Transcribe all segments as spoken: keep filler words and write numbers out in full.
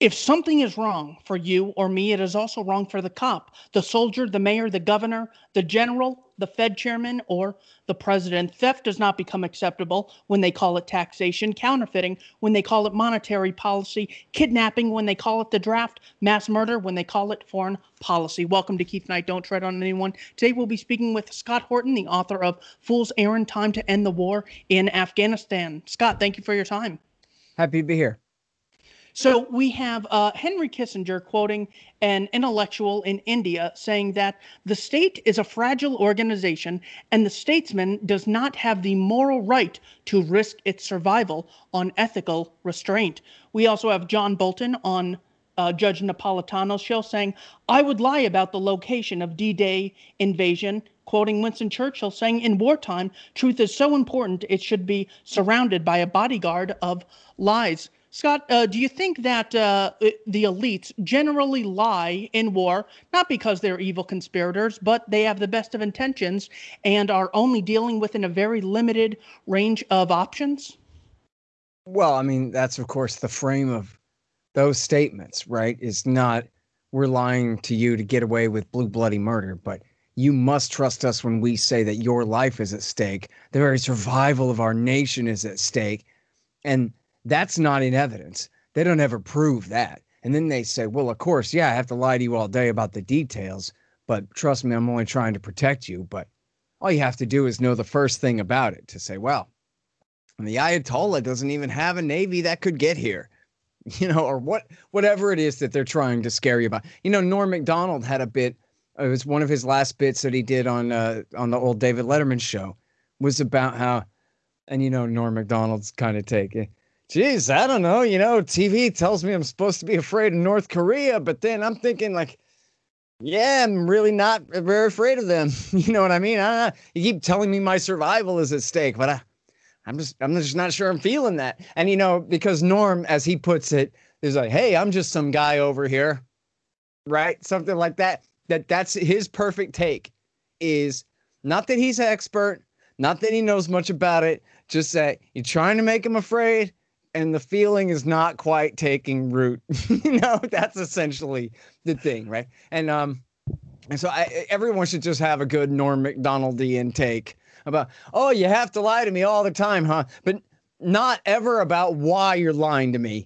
If something is wrong for you or me, it is also wrong for the cop, the soldier, the mayor, the governor, the general, the Fed chairman, or the president. Theft does not become acceptable when they call it taxation, counterfeiting when they call it monetary policy, kidnapping when they call it the draft, mass murder when they call it foreign policy. Welcome to Keith Knight, Don't Tread on Anyone. Today we'll be speaking with Scott Horton, the author of Fool's Errand, Time to End the War in Afghanistan. Scott, thank you for your time. Happy to be here. So we have uh, Henry Kissinger quoting an intellectual in India saying that the state is a fragile organization and the statesman does not have the moral right to risk its survival on ethical restraint. We also have John Bolton on uh, Judge Napolitano's show saying, I would lie about the location of D-Day invasion, quoting Winston Churchill saying, in wartime, truth is so important it should be surrounded by a bodyguard of lies. Scott, uh, do you think that uh, the elites generally lie in war, not because they're evil conspirators, but they have the best of intentions and are only dealing within a very limited range of options? Well, I mean, that's, of course, the frame of those statements, right? Is not, we're lying to you to get away with blue bloody murder, but you must trust us when we say that your life is at stake. The very survival of our nation is at stake. And that's not in evidence. They don't ever prove that. And then they say, well, of course, yeah, I have to lie to you all day about the details, but trust me, I'm only trying to protect you. But all you have to do is know the first thing about it to say, well, the Ayatollah doesn't even have a navy that could get here, you know, or what, whatever it is that they're trying to scare you about. You know, Norm Macdonald had a bit, it was one of his last bits that he did on, uh, on the old David Letterman show, was about how, and you know, Norm Macdonald's kind of take it. Geez, I don't know. You know, T V tells me I'm supposed to be afraid of North Korea, but then I'm thinking like, yeah, I'm really not very afraid of them. You know what I mean? I don't know. You keep telling me my survival is at stake, but I, I'm just, I'm just not sure I'm feeling that. And, you know, because Norm, as he puts it, is like, hey, I'm just some guy over here, right? Something like that. That that's his perfect take is not that he's an expert, not that he knows much about it, just that you're trying to make him afraid. And the feeling is not quite taking root. You know, that's essentially the thing, right? And um, and so I, everyone should just have a good Norm Macdonaldian take about, oh, you have to lie to me all the time, huh? But not ever about why you're lying to me.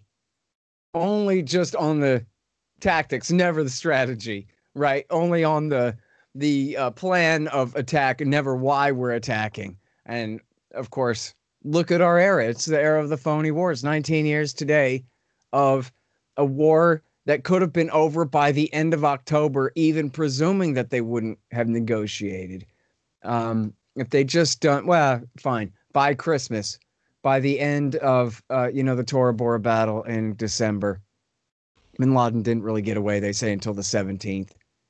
Only just on the tactics, never the strategy, right? Only on the the uh, plan of attack, never why we're attacking. And of course, look at our era. It's the era of the phony wars. nineteen years today of a war that could have been over by the end of October, even presuming that they wouldn't have negotiated. Um, if they just done, well, fine, by Christmas, by the end of, uh, you know, the Tora Bora battle in December, Bin Laden didn't really get away, they say, until the seventeenth.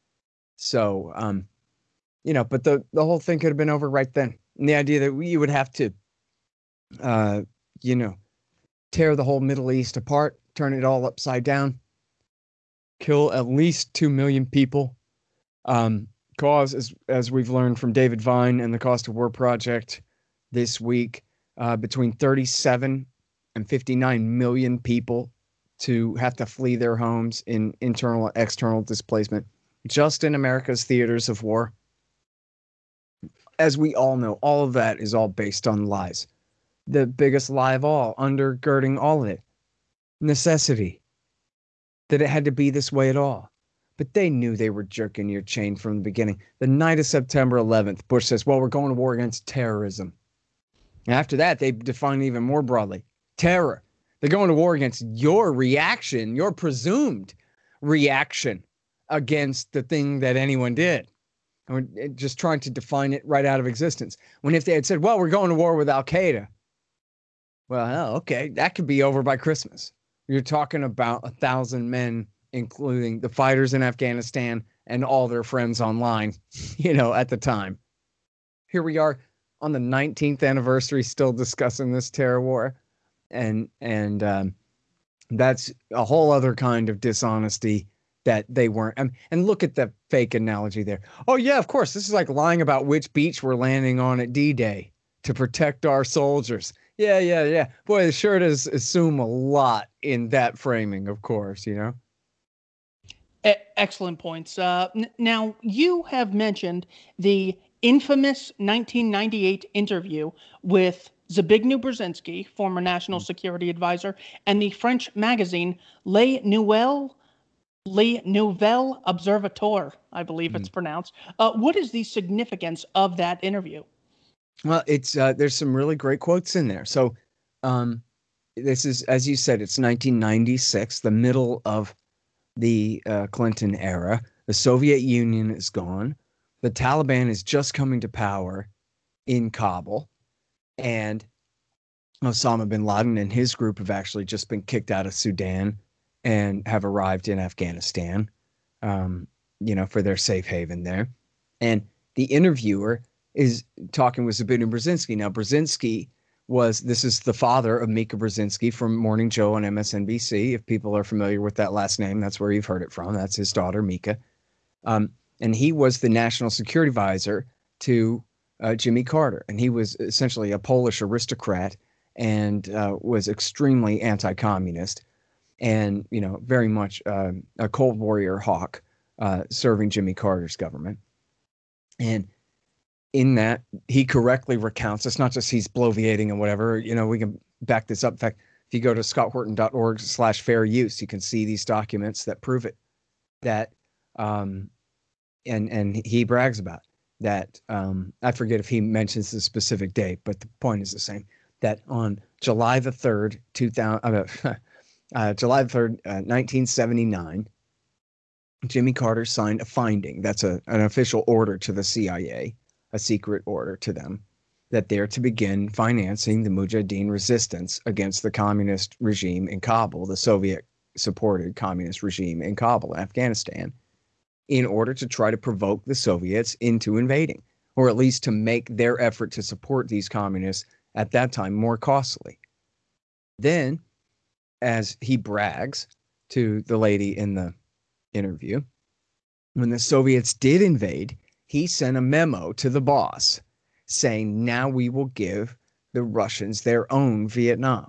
So, um, you know, but the, the whole thing could have been over right then. And the idea that we, you would have to, uh, you know, tear the whole Middle East apart, turn it all upside down, kill at least two million people, um, cause, as, as we've learned from David Vine and the Cost of War Project this week, uh, between thirty-seven and fifty-nine million people to have to flee their homes in internal and external displacement, just in America's theaters of war. As we all know, all of that is all based on lies. The biggest lie of all, undergirding all of it, necessity, that it had to be this way at all. But they knew they were jerking your chain from the beginning. The night of September eleventh, Bush says, well, we're going to war against terrorism. And after that, they define it even more broadly. Terror. They're going to war against your reaction, your presumed reaction against the thing that anyone did. And just trying to define it right out of existence. When if they had said, well, we're going to war with Al-Qaeda, well, okay, that could be over by Christmas. You're talking about a thousand men, including the fighters in Afghanistan and all their friends online, you know, at the time. Here we are on the nineteenth anniversary, still discussing this terror war. And, and um, that's a whole other kind of dishonesty that they weren't. Um, and look at the fake analogy there. Oh, yeah, of course. This is like lying about which beach we're landing on at D-Day to protect our soldiers. Yeah, yeah, yeah. Boy, it sure does assume a lot in that framing, of course, you know? E- excellent points. Uh, n- now, you have mentioned the infamous nineteen ninety-eight interview with Zbigniew Brzezinski, former national security advisor, and the French magazine Le Nouvel Le Nouvel Observateur, I believe Mm. it's pronounced. Uh, what is the significance of that interview? Well, it's uh, there's some really great quotes in there. So, um, this is, as you said, it's nineteen ninety-six, the middle of the uh, Clinton era. The Soviet Union is gone. The Taliban is just coming to power in Kabul, and Osama bin Laden and his group have actually just been kicked out of Sudan and have arrived in Afghanistan, um, you know, for their safe haven there. And the interviewer is talking with Zbigniew Brzezinski. Now, Brzezinski was, this is the father of Mika Brzezinski from Morning Joe on M S N B C. If people are familiar with that last name, that's where you've heard it from. That's his daughter, Mika. Um, and he was the national security advisor to uh, Jimmy Carter. And he was essentially a Polish aristocrat and uh, was extremely anti-communist and, you know, very much uh, a Cold Warrior hawk uh, serving Jimmy Carter's government. And in that, he correctly recounts, it's not just he's bloviating and whatever, you know, we can back this up. In fact, if you go to scotthorton.org slash fair use, you can see these documents that prove it, that um, and and he brags about that. Um, I forget if he mentions the specific date, but the point is the same. That on July the third, two thousand, uh, uh, July the third, uh, nineteen seventy nine, Jimmy Carter signed a finding. That's a an official order to the C I A, a secret order to them, that they're to begin financing the Mujahideen resistance against the communist regime in Kabul, the Soviet-supported communist regime in Kabul, Afghanistan, in order to try to provoke the Soviets into invading, or at least to make their effort to support these communists at that time more costly. Then, as he brags to the lady in the interview, when the Soviets did invade, he sent a memo to the boss saying, now we will give the Russians their own Vietnam.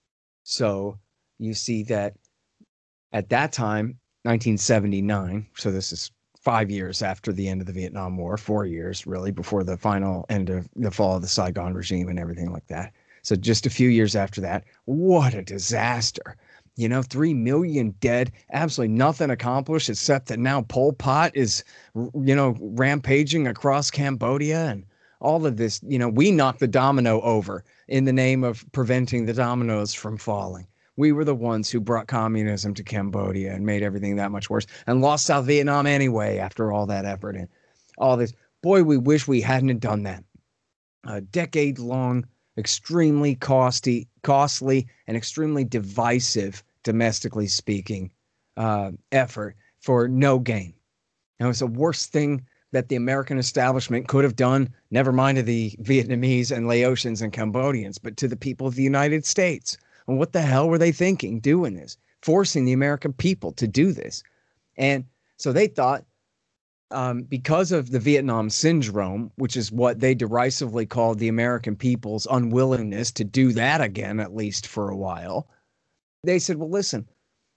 So you see that at that time, nineteen seventy-nine, so this is five years after the end of the Vietnam War, four years really before the final end of the fall of the Saigon regime and everything like that. So just a few years after that, what a disaster. You know, three million dead, absolutely nothing accomplished except that now Pol Pot is, you know, rampaging across Cambodia and all of this. You know, we knocked the domino over in the name of preventing the dominoes from falling. We were the ones who brought communism to Cambodia and made everything that much worse and lost South Vietnam anyway after all that effort and all this. Boy, we wish we hadn't done that. A decade long, extremely costly, costly and extremely divisive, domestically speaking, uh, effort for no gain. It was the worst thing that the American establishment could have done, never mind to the Vietnamese and Laotians and Cambodians, but to the people of the United States. And what the hell were they thinking doing this, forcing the American people to do this? And so they thought, um, because of the Vietnam syndrome, which is what they derisively called the American people's unwillingness to do that again, at least for a while, they said, well, listen,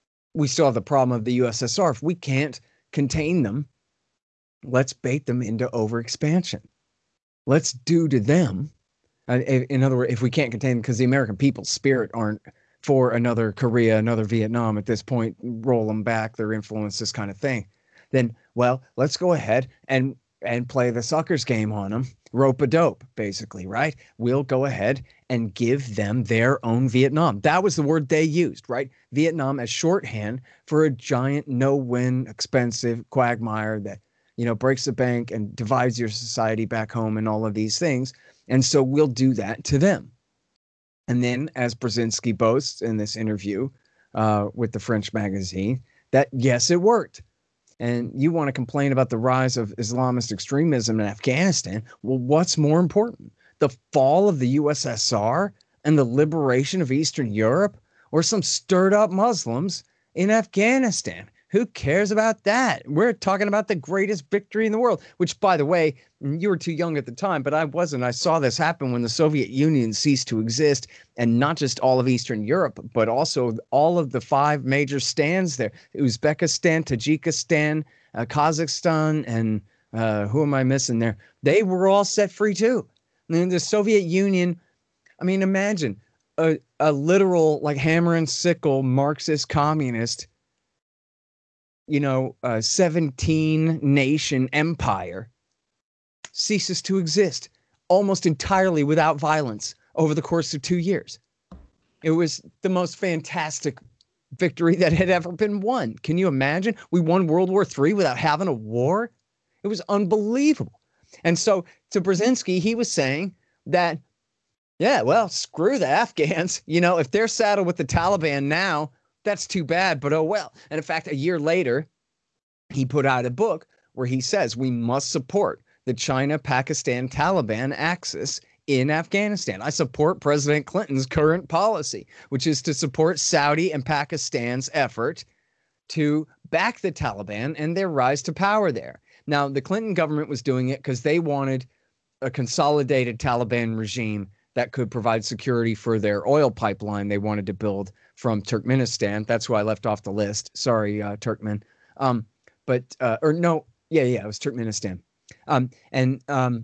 we still have the problem of the U S S R. If we can't contain them, let's bait them into overexpansion. Let's do to them. Uh, in other words, if we can't contain them, because the American people's spirit aren't for another Korea, another Vietnam at this point, roll them back, their influence, this kind of thing, then, well, let's go ahead and and play the suckers game on them, rope a dope, basically, right? We'll go ahead and give them their own Vietnam. That was the word they used, right? Vietnam as shorthand for a giant, no-win, expensive quagmire that, you know, breaks the bank and divides your society back home and all of these things. And so we'll do that to them. And then, as Brzezinski boasts in this interview uh, with the French magazine, that yes, it worked. And you want to complain about the rise of Islamist extremism in Afghanistan. Well, what's more important? The fall of the U S S R and the liberation of Eastern Europe, or some stirred up Muslims in Afghanistan Who cares about that? We're talking about the greatest victory in the world, which, by the way, you were too young at the time, but I wasn't. I saw this happen when the Soviet Union ceased to exist, and not just all of Eastern Europe, but also all of the five major stands there: Uzbekistan, Tajikistan, uh, Kazakhstan, and uh, who am I missing there? They were all set free too. And the Soviet Union, I mean, imagine a, a literal, like, hammer and sickle Marxist communist, you know, uh, seventeen nation empire ceases to exist almost entirely without violence over the course of two years. It was the most fantastic victory that had ever been won. Can you imagine? We won World War Three without having a war. It was unbelievable. And so to Brzezinski, he was saying that, yeah, well, screw the Afghans. You know, if they're saddled with the Taliban now, that's too bad, but oh well. And in fact, a year later, he put out a book where he says we must support the China-Pakistan-Taliban axis in Afghanistan. I support President Clinton's current policy, which is to support Saudi and Pakistan's effort to back the Taliban and their rise to power there. Now, the Clinton government was doing it because they wanted a consolidated Taliban regime that could provide security for their oil pipeline they wanted to build from Turkmenistan. That's who I left off the list. Sorry, uh, Turkmen. Um, but, uh, or no, yeah, yeah, it was Turkmenistan. Um, and, um,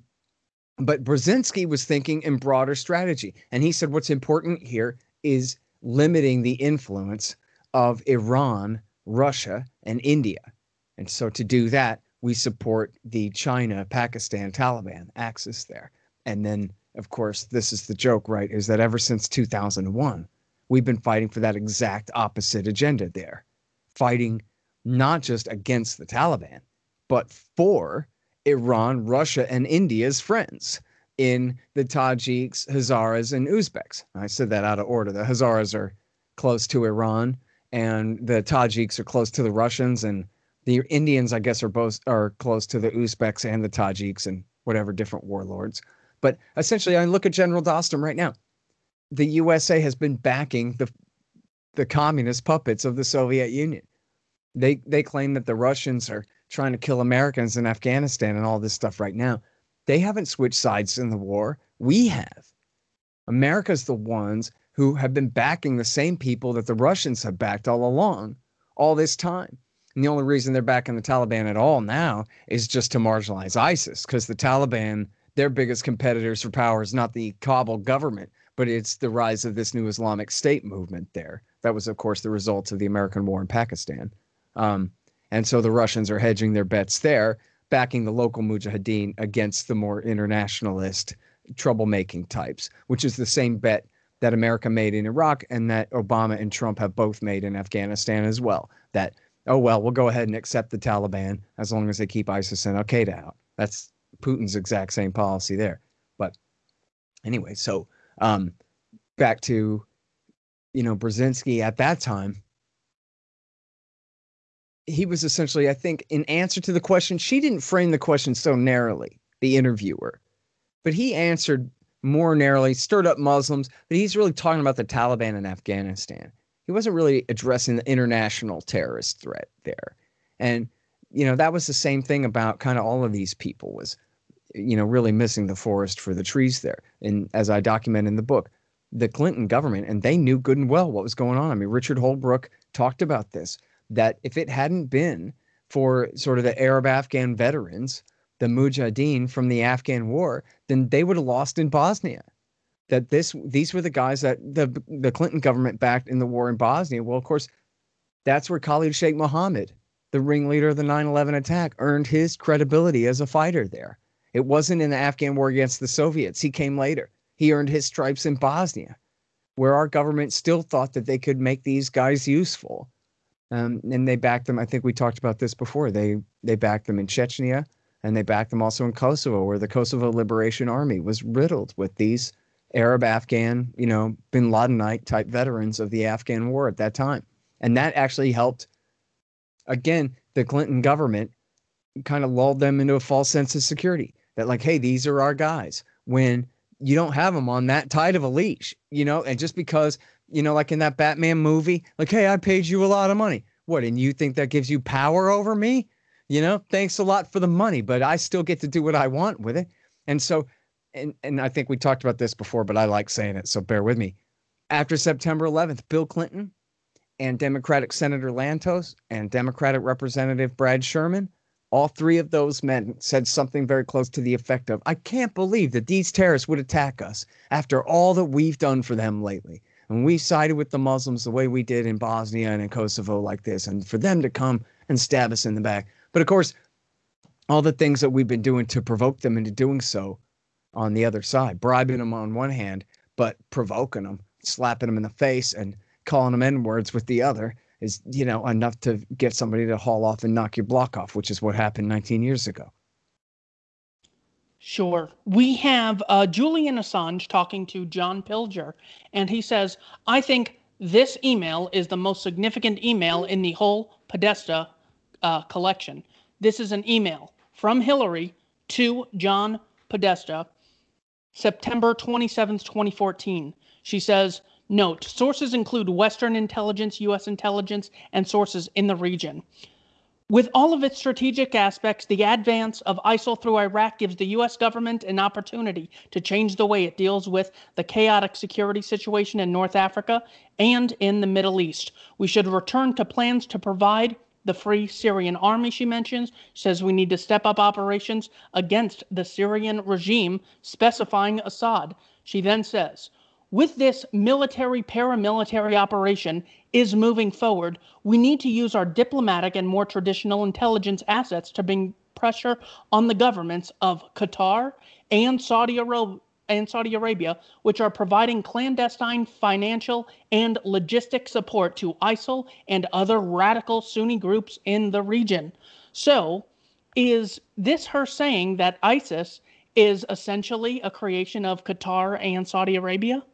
but Brzezinski was thinking in broader strategy. And he said, what's important here is limiting the influence of Iran, Russia, and India. And so to do that, we support the China-Pakistan-Taliban axis there. And then, of course, this is the joke, right, is that ever since two thousand one, we've been fighting for that exact opposite agenda there, fighting not just against the Taliban, but for Iran, Russia, and India's friends in the Tajiks, Hazaras, and Uzbeks. I said that out of order. The Hazaras are close to Iran, and the Tajiks are close to the Russians, and the Indians, I guess, are both are close to the Uzbeks and the Tajiks and whatever different warlords. But essentially, I look at General Dostum right now. The U S A has been backing the the communist puppets of the Soviet Union. They they claim that the Russians are trying to kill Americans in Afghanistan and all this stuff right now. They haven't switched sides in the war. We have. America's the ones who have been backing the same people that the Russians have backed all along, all this time. And the only reason they're backing the Taliban at all now is just to marginalize ISIS, because the Taliban, their biggest competitors for power is not the Kabul government, but it's the rise of this new Islamic State movement there. That was, of course, the result of the American war in Pakistan. Um, and so the Russians are hedging their bets there, backing the local mujahideen against the more internationalist, troublemaking types, which is the same bet that America made in Iraq and that Obama and Trump have both made in Afghanistan as well. That, oh, well, we'll go ahead and accept the Taliban as long as they keep ISIS and Al-Qaeda out. That's Putin's exact same policy there. But anyway, so um, back to, you know, Brzezinski at that time, he was essentially, I think, in answer to the question, she didn't frame the question so narrowly, the interviewer, but he answered more narrowly, stirred up Muslims, but he's really talking about the Taliban in Afghanistan. He wasn't really addressing the international terrorist threat there. And, you know, that was the same thing about kind of all of these people was, you know, really missing the forest for the trees there. And as I document in the book, the Clinton government, and they knew good and well what was going on. I mean, Richard Holbrooke talked about this, that if it hadn't been for sort of the Arab Afghan veterans, the Mujahideen from the Afghan war, then they would have lost in Bosnia. That this these were the guys that the the Clinton government backed in the war in Bosnia. Well, of course, that's where Khalid Sheikh Mohammed, the ringleader of the nine eleven attack, earned his credibility as a fighter there. It wasn't in the Afghan war against the Soviets. He came later. He earned his stripes in Bosnia, where our government still thought that they could make these guys useful. Um, and they backed them. I think we talked about this before. They they backed them in Chechnya, and they backed them also in Kosovo, where the Kosovo Liberation Army was riddled with these Arab Afghan, you know, bin Ladenite type veterans of the Afghan war at that time. And that actually helped, again, the Clinton government kind of lulled them into a false sense of security that, like, hey, these are our guys, when you don't have them on that tight of a leash, you know, and just because, you know, like in that Batman movie, like, hey, I paid you a lot of money. What, and you think that gives you power over me? You know, thanks a lot for the money, but I still get to do what I want with it. And so, and, and I think we talked about this before, but I like saying it, so bear with me. After September eleventh, Bill Clinton and Democratic Senator Lantos and Democratic Representative Brad Sherman, all three of those men said something very close to the effect of, I can't believe that these terrorists would attack us after all that we've done for them lately. And we sided with the Muslims the way we did in Bosnia and in Kosovo like this, and for them to come and stab us in the back. But of course, all the things that we've been doing to provoke them into doing so on the other side, bribing them on one hand, but provoking them, slapping them in the face and calling them N-words with the other is, you know, enough to get somebody to haul off and knock your block off, which is what happened nineteen years ago. Sure. We have uh, Julian Assange talking to John Pilger, and he says, I think this email is the most significant email in the whole Podesta uh, collection. This is an email from Hillary to John Podesta, September twenty-seventh, twenty fourteen. She says, note, sources include Western intelligence, U S intelligence, and sources in the region. With all of its strategic aspects, the advance of ISIL through Iraq gives the U S government an opportunity to change the way it deals with the chaotic security situation in North Africa and in the Middle East. We should return to plans to provide the Free Syrian Army, she mentions. She says we need to step up operations against the Syrian regime, specifying Assad. She then says, with this military paramilitary operation is moving forward, we need to use our diplomatic and more traditional intelligence assets to bring pressure on the governments of Qatar and Saudi Arabia, and Saudi Arabia, which are providing clandestine financial and logistic support to ISIL and other radical Sunni groups in the region. So, is this her saying that ISIS is essentially a creation of Qatar and Saudi Arabia?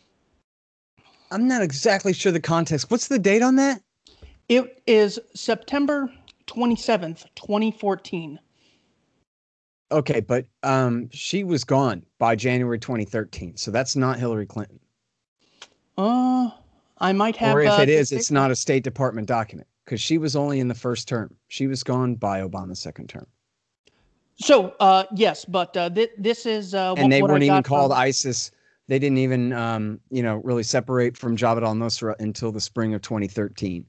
I'm not exactly sure the context. What's the date on that? It is September twenty-seventh, twenty fourteen. Okay, but um, she was gone by January twenty thirteen, so that's not Hillary Clinton. Uh, I might have. Or if uh, it is, it's not a State Department document because she was only in the first term. She was gone by Obama's second term. So, uh, yes, but uh, th- this is uh, and what, they what weren't I even got called from... ISIS. They didn't even, um, you know, really separate from Jabhat al-Nusra until the spring of twenty thirteen.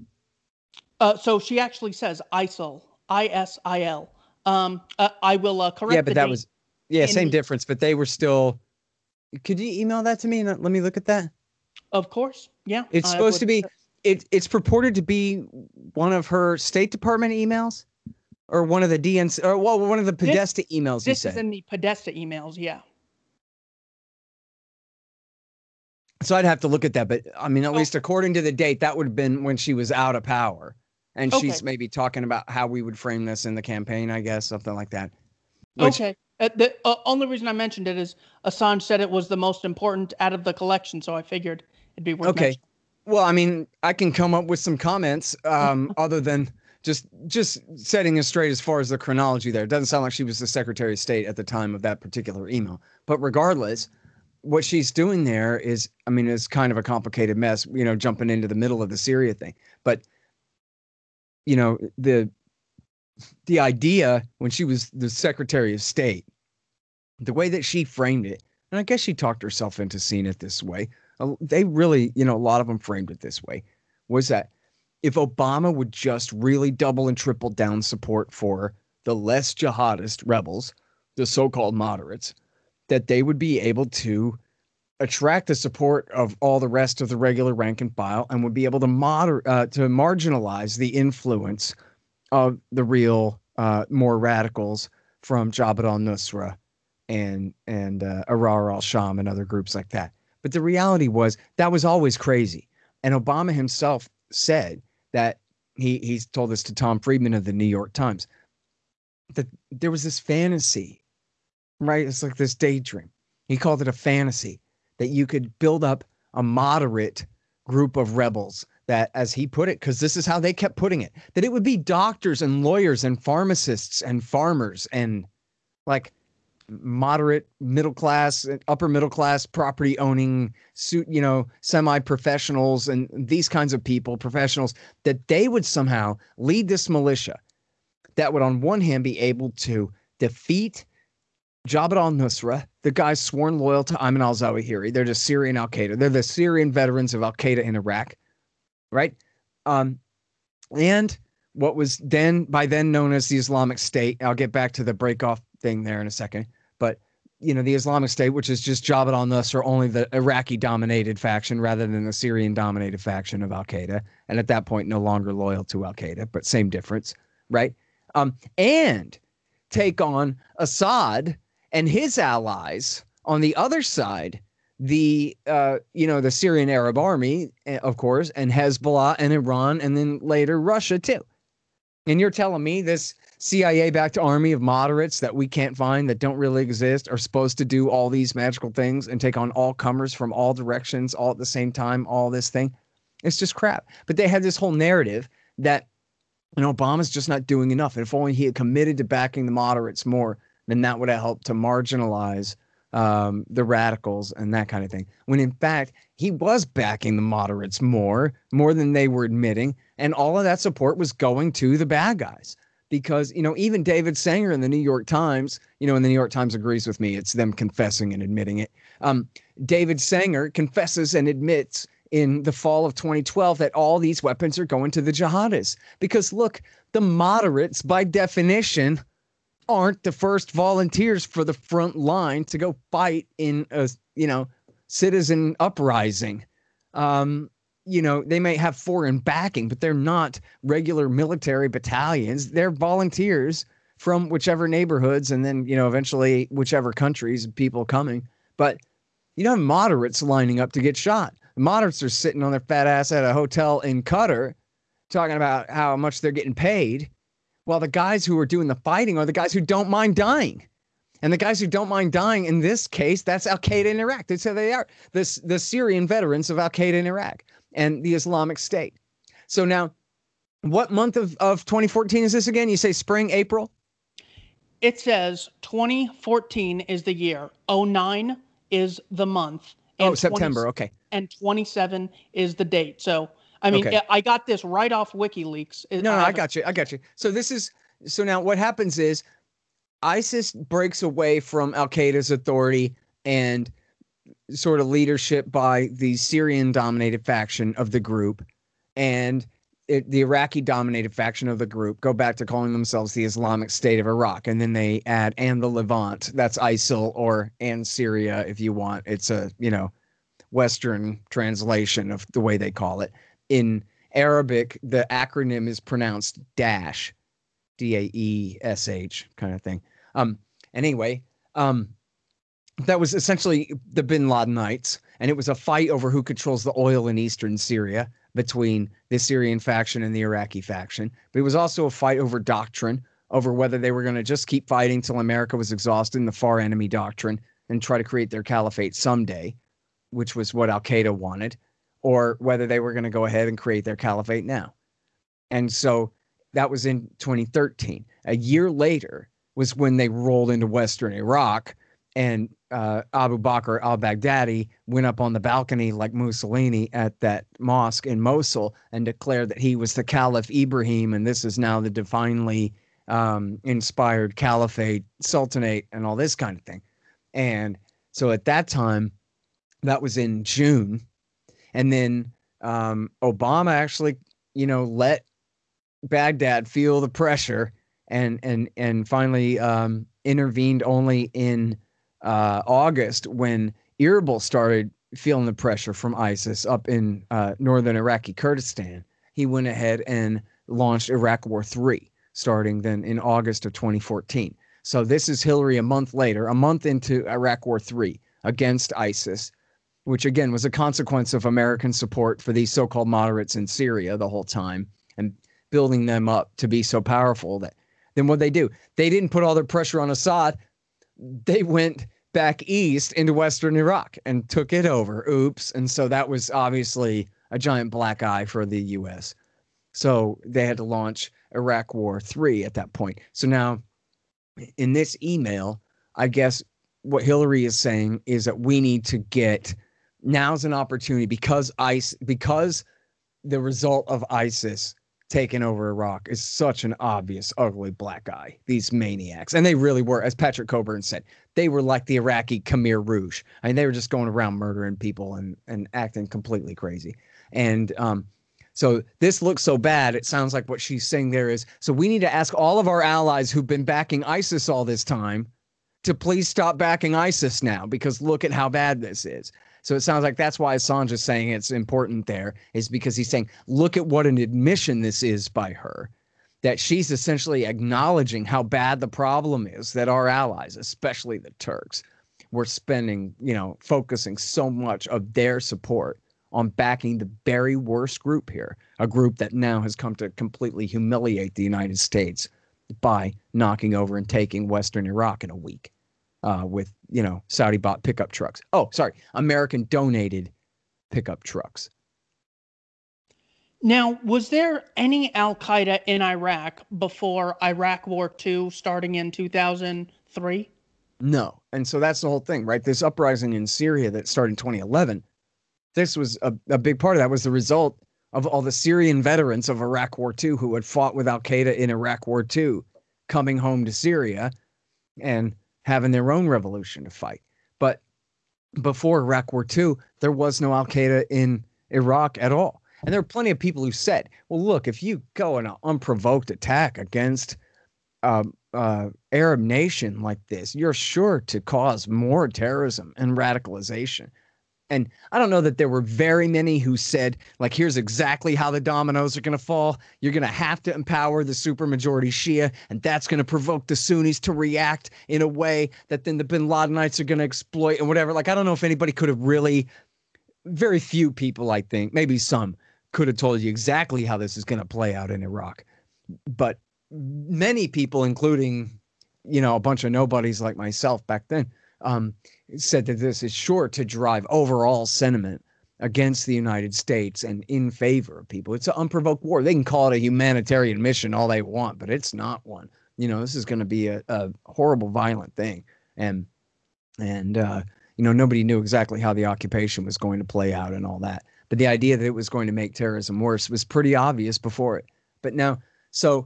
Uh, so she actually says ISIL, I S I L. Um, uh, I will uh, correct. Yeah, but the that date was, yeah, in... same difference. But they were still. Could you email that to me and let me look at that? Of course, yeah. It's supposed would... to be. It it's purported to be one of her State Department emails, or one of the D N C, or well, one of the Podesta this, emails. This you is said. in the Podesta emails, yeah. So I'd have to look at that, but I mean, at oh. least according to the date, that would have been when she was out of power. And okay. she's maybe talking about how we would frame this in the campaign, I guess, something like that. Which, okay. Uh, the uh, only reason I mentioned it is Assange said it was the most important out of the collection, so I figured it'd be worth okay. mentioning. Well, I mean, I can come up with some comments um, other than just just setting us straight as far as the chronology there. It doesn't sound like she was the Secretary of State at the time of that particular email. But regardless, what she's doing there is, I mean, it's kind of a complicated mess, you know, jumping into the middle of the Syria thing. But, you know, the the idea when she was the Secretary of State, the way that she framed it, and I guess she talked herself into seeing it this way. They really, you know, a lot of them framed it this way, was that if Obama would just really double and triple down support for the less jihadist rebels, the so-called moderates, that they would be able to attract the support of all the rest of the regular rank and file and would be able to moder- uh, to marginalize the influence of the real uh, more radicals from Jabhat al-Nusra and, and uh, Ahrar al-Sham and other groups like that. But the reality was that was always crazy. And Obama himself said that he he's told this to Tom Friedman of the New York Times, that there was this fantasy, right? It's like this daydream. He called it a fantasy that you could build up a moderate group of rebels that, as he put it, because this is how they kept putting it, that it would be doctors and lawyers and pharmacists and farmers and like moderate middle class, upper middle class property owning, suit, you know, semi professionals and these kinds of people, professionals, that they would somehow lead this militia that would, on one hand, be able to defeat Jabhat al-Nusra, the guys sworn loyal to Ayman al-Zawahiri. They're the Syrian Al-Qaeda. They're the Syrian veterans of Al-Qaeda in Iraq, right? Um, and what was then by then known as the Islamic State. I'll get back to the breakoff thing there in a second. But, you know, the Islamic State, which is just Jabhat al-Nusra, only the Iraqi-dominated faction rather than the Syrian-dominated faction of Al-Qaeda. And at that point, no longer loyal to Al-Qaeda, but same difference, right? Um, and take on Assad and his allies on the other side, the, uh, you know, the Syrian Arab Army, of course, and Hezbollah and Iran, and then later Russia, too. And you're telling me this C I A-backed army of moderates that we can't find, that don't really exist, are supposed to do all these magical things and take on all comers from all directions all at the same time, all this thing? It's just crap. But they had this whole narrative that, you know, Obama's just not doing enough. And if only he had committed to backing the moderates more, then that would have helped to marginalize um, the radicals and that kind of thing. When in fact, he was backing the moderates more, more than they were admitting. And all of that support was going to the bad guys. Because, you know, even David Sanger in the New York Times, you know, and the New York Times agrees with me, it's them confessing and admitting it. Um, David Sanger confesses and admits in the fall of twenty twelve that all these weapons are going to the jihadists. Because look, the moderates, by definition, aren't the first volunteers for the front line to go fight in a, you know, citizen uprising. Um, you know, they may have foreign backing, but they're not regular military battalions. They're volunteers from whichever neighborhoods and then, you know, eventually whichever countries, people coming. But you don't have moderates lining up to get shot. The moderates are sitting on their fat ass at a hotel in Qatar talking about how much they're getting paid, while the guys who are doing the fighting are the guys who don't mind dying. And the guys who don't mind dying, in this case, that's Al-Qaeda in Iraq. That's who they are. This, the Syrian veterans of Al-Qaeda in Iraq and the Islamic State. So now, what month of, of twenty fourteen is this again? You say spring, April? It says twenty fourteen is the year. oh nine is the month. And oh, September. twenty, okay. And twenty-seven is the date. So, I mean, okay. I got this right off WikiLeaks. No, no, I, I got you. I got you. So this is, so now what happens is ISIS breaks away from Al-Qaeda's authority and sort of leadership by the Syrian-dominated faction of the group, and it, the Iraqi-dominated faction of the group go back to calling themselves the Islamic State of Iraq, and then they add "and the Levant." That's ISIL, or "and Syria" if you want. It's a, you know, Western translation of the way they call it. In Arabic, the acronym is pronounced Daesh, D A E S H kind of thing. Um, anyway, um, that was essentially the Bin Ladenites, and it was a fight over who controls the oil in eastern Syria between the Syrian faction and the Iraqi faction. But it was also a fight over doctrine, over whether they were going to just keep fighting till America was exhausted in the far enemy doctrine and try to create their caliphate someday, which was what Al-Qaeda wanted, or whether they were going to go ahead and create their caliphate now. And so that was in twenty thirteen. A year later was when they rolled into Western Iraq, and uh, Abu Bakr al-Baghdadi went up on the balcony like Mussolini at that mosque in Mosul and declared that he was the Caliph Ibrahim, and this is now the divinely um, inspired caliphate, sultanate, and all this kind of thing. And so at that time, that was in June, and then um, Obama actually, you know, let Baghdad feel the pressure and and and finally um, intervened only in uh, August, when Erbil started feeling the pressure from ISIS up in uh, northern Iraqi Kurdistan. He went ahead and launched Iraq War three, starting then in August of twenty fourteen. So this is Hillary a month later, a month into Iraq War three against ISIS, which again was a consequence of American support for these so-called moderates in Syria the whole time, and building them up to be so powerful that then what they do, they didn't put all their pressure on Assad. They went back east into Western Iraq and took it over. Oops. And so that was obviously a giant black eye for the U S. So they had to launch Iraq War three at that point. So now in this email, I guess what Hillary is saying is that we need to get, now's an opportunity because ICE, because the result of ISIS taking over Iraq is such an obvious, ugly black eye, these maniacs. And they really were, as Patrick Coburn said, they were like the Iraqi Khmer Rouge. I mean, they were just going around murdering people and, and acting completely crazy. And um, so this looks so bad. It sounds like what she's saying there is, so we need to ask all of our allies who've been backing ISIS all this time to please stop backing ISIS now, because look at how bad this is. So it sounds like that's why Assange is saying it's important there, is because he's saying, look at what an admission this is by her, that she's essentially acknowledging how bad the problem is, that our allies, especially the Turks, were spending, you know, focusing so much of their support on backing the very worst group here, a group that now has come to completely humiliate the United States by knocking over and taking Western Iraq in a week. Uh, with, you know, Saudi-bought pickup trucks. Oh, sorry, American-donated pickup trucks. Now, was there any Al-Qaeda in Iraq before Iraq War Two starting in two thousand three? No, and so that's the whole thing, right? This uprising in Syria that started in twenty eleven, this was a, a big part of that was the result of all the Syrian veterans of Iraq War Two who had fought with Al-Qaeda in Iraq War Two coming home to Syria and having their own revolution to fight. But before Iraq War Two, there was no Al-Qaeda in Iraq at all. And there are plenty of people who said, well, look, if you go in an unprovoked attack against um, uh, Arab nation like this, you're sure to cause more terrorism and radicalization. And I don't know that there were very many who said, like, here's exactly how the dominoes are going to fall. You're going to have to empower the supermajority Shia, and that's going to provoke the Sunnis to react in a way that then the bin Ladenites are going to exploit and whatever. Like, I don't know if anybody could have really, very few people, I think, maybe some, could have told you exactly how this is going to play out in Iraq. But many people, including, you know, a bunch of nobodies like myself back then, um, said that this is sure to drive overall sentiment against the United States and in favor of people. It's an unprovoked war. They can call it a humanitarian mission all they want, but it's not one. You know, this is going to be a, a horrible, violent thing. And, and uh, you know, nobody knew exactly how the occupation was going to play out and all that. But the idea that it was going to make terrorism worse was pretty obvious before it. But now, so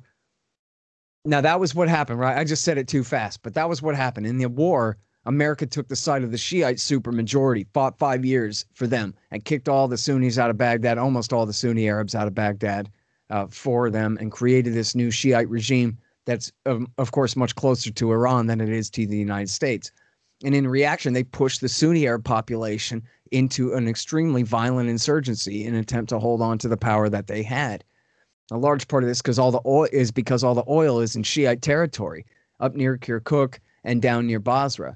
now that was what happened, right? I just said it too fast, but that was what happened. In the war, America took the side of the Shiite supermajority, fought five years for them, and kicked all the Sunnis out of Baghdad, almost all the Sunni Arabs out of Baghdad uh, for them, and created this new Shiite regime that's, um, of course, much closer to Iran than it is to the United States. And in reaction, they pushed the Sunni Arab population into an extremely violent insurgency in an attempt to hold on to the power that they had. A large part of this because all the oil is because all the oil is in Shiite territory up near Kirkuk and down near Basra.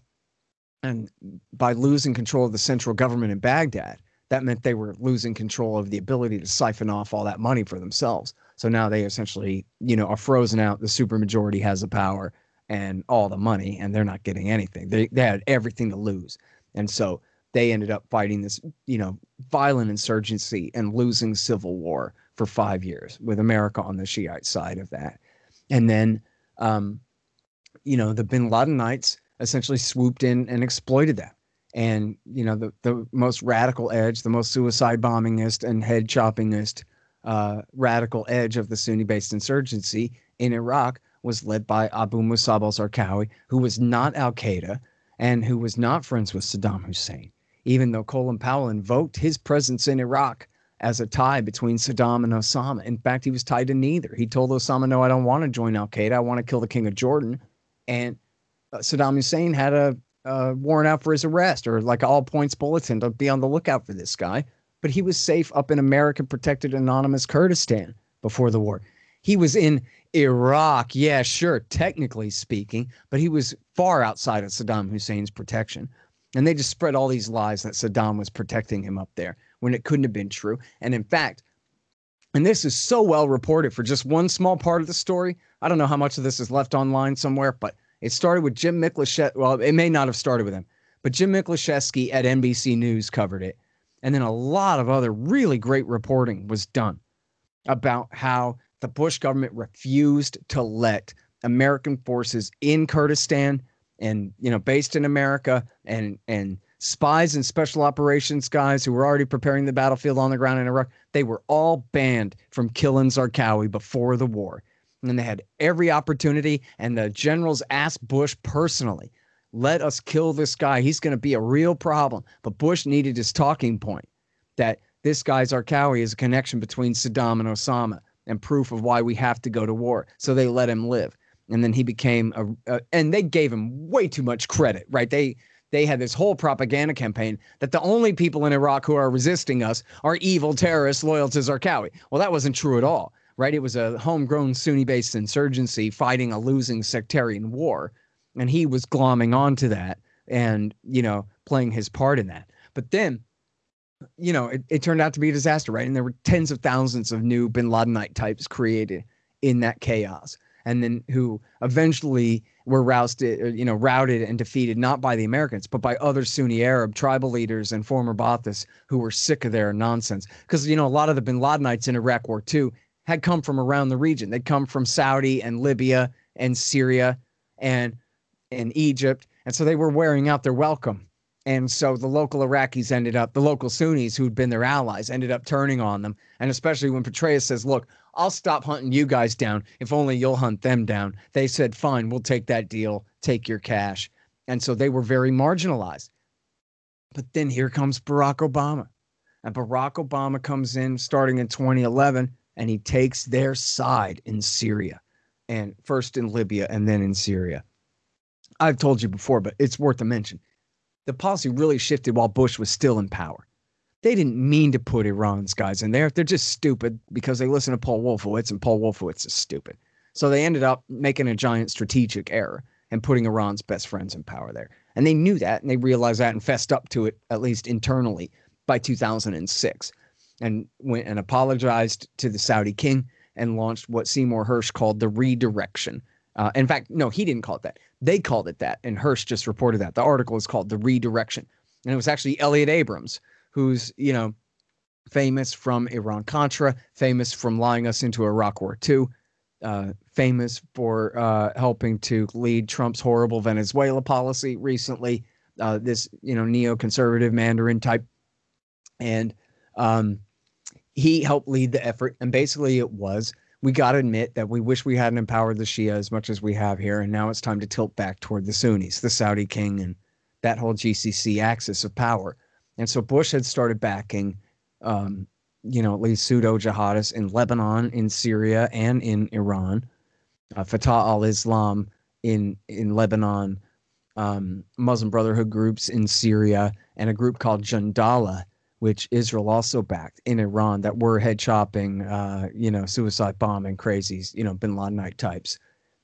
And by losing control of the central government in Baghdad, that meant they were losing control of the ability to siphon off all that money for themselves. So now they essentially, you know, are frozen out. The supermajority has the power and all the money, and they're not getting anything. They they had everything to lose. And so they ended up fighting this, you know, violent insurgency and losing civil war for five years with America on the Shiite side of that. And then, um, you know, the bin Ladenites essentially swooped in and exploited that. And, you know, the, the most radical edge, the most suicide bombingest and head choppingest uh, radical edge of the Sunni-based insurgency in Iraq was led by Abu Musab al-Zarqawi, who was not al-Qaeda and who was not friends with Saddam Hussein, even though Colin Powell invoked his presence in Iraq as a tie between Saddam and Osama. In fact, he was tied to neither. He told Osama, no, I don't want to join al-Qaeda. I want to kill the king of Jordan. And uh, Saddam Hussein had a, a warrant out for his arrest, or like all points bulletin to be on the lookout for this guy. But he was safe up in American-protected anonymous Kurdistan before the war. He was in Iraq, yeah, sure, technically speaking, but he was far outside of Saddam Hussein's protection. And they just spread all these lies that Saddam was protecting him up there when it couldn't have been true. And in fact, and this is so well reported for just one small part of the story. I don't know how much of this is left online somewhere, but it started with Jim Miklaszewski. Well, it may not have started with him, but Jim Miklaszewski at N B C News covered it. And then a lot of other really great reporting was done about how the Bush government refused to let American forces in Kurdistan and, you know, based in America, and, and spies and special operations guys who were already preparing the battlefield on the ground in Iraq, they were all banned from killing Zarqawi before the war. And they had every opportunity, and the generals asked Bush personally, let us kill this guy. He's going to be a real problem. But Bush needed his talking point that this guy Zarqawi is a connection between Saddam and Osama and proof of why we have to go to war. So they let him live. And then he became a, a and they gave him way too much credit, right? They they had this whole propaganda campaign that the only people in Iraq who are resisting us are evil terrorists loyal to Zarqawi. Well, that wasn't true at all, right? It was a homegrown Sunni-based insurgency fighting a losing sectarian war. And he was glomming onto that and, you know, playing his part in that. But then, you know, it, it turned out to be a disaster, right? And there were tens of thousands of new bin Ladenite types created in that chaos, and then who eventually were rousted, you know, routed and defeated, not by the Americans, but by other Sunni Arab tribal leaders and former Ba'athis who were sick of their nonsense. Because, you know, a lot of the bin Ladenites in Iraq War Two had come from around the region. They'd come from Saudi and Libya and Syria and and Egypt. And so they were wearing out their welcome. And so the local Iraqis ended up, the local Sunnis who'd been their allies, ended up turning on them. And especially when Petraeus says, look, I'll stop hunting you guys down if only you'll hunt them down. They said, fine, we'll take that deal, take your cash. And so they were very marginalized. But then here comes Barack Obama. And Barack Obama comes in starting in twenty eleven, and he takes their side in Syria, and first in Libya and then in Syria. I've told you before, but it's worth a mention. The policy really shifted while Bush was still in power. They didn't mean to put Iran's guys in there. They're just stupid because they listen to Paul Wolfowitz, and Paul Wolfowitz is stupid. So they ended up making a giant strategic error and putting Iran's best friends in power there. And they knew that, and they realized that and fessed up to it, at least internally, by two thousand six, and went and apologized to the Saudi king and launched what Seymour Hersh called the redirection. Uh, in fact, no, he didn't call it that. They called it that, and Hersh just reported that. The article is called The Redirection. And it was actually Elliot Abrams, who's, you know, famous from Iran-Contra, famous from lying us into Iraq War Two, uh, famous for uh, helping to lead Trump's horrible Venezuela policy recently, uh, this, you know, neoconservative Mandarin type. And um, he helped lead the effort. And basically it was, we got to admit that we wish we hadn't empowered the Shia as much as we have here. And now it's time to tilt back toward the Sunnis, the Saudi king, and that whole G C C axis of power. And so Bush had started backing, um, you know, at least pseudo jihadists in Lebanon, in Syria, and in Iran, uh, Fatah al-Islam in, in Lebanon, um, Muslim Brotherhood groups in Syria, and a group called Jandala, which Israel also backed in Iran, that were head chopping, uh, you know, suicide bombing crazies, you know, bin Ladenite types.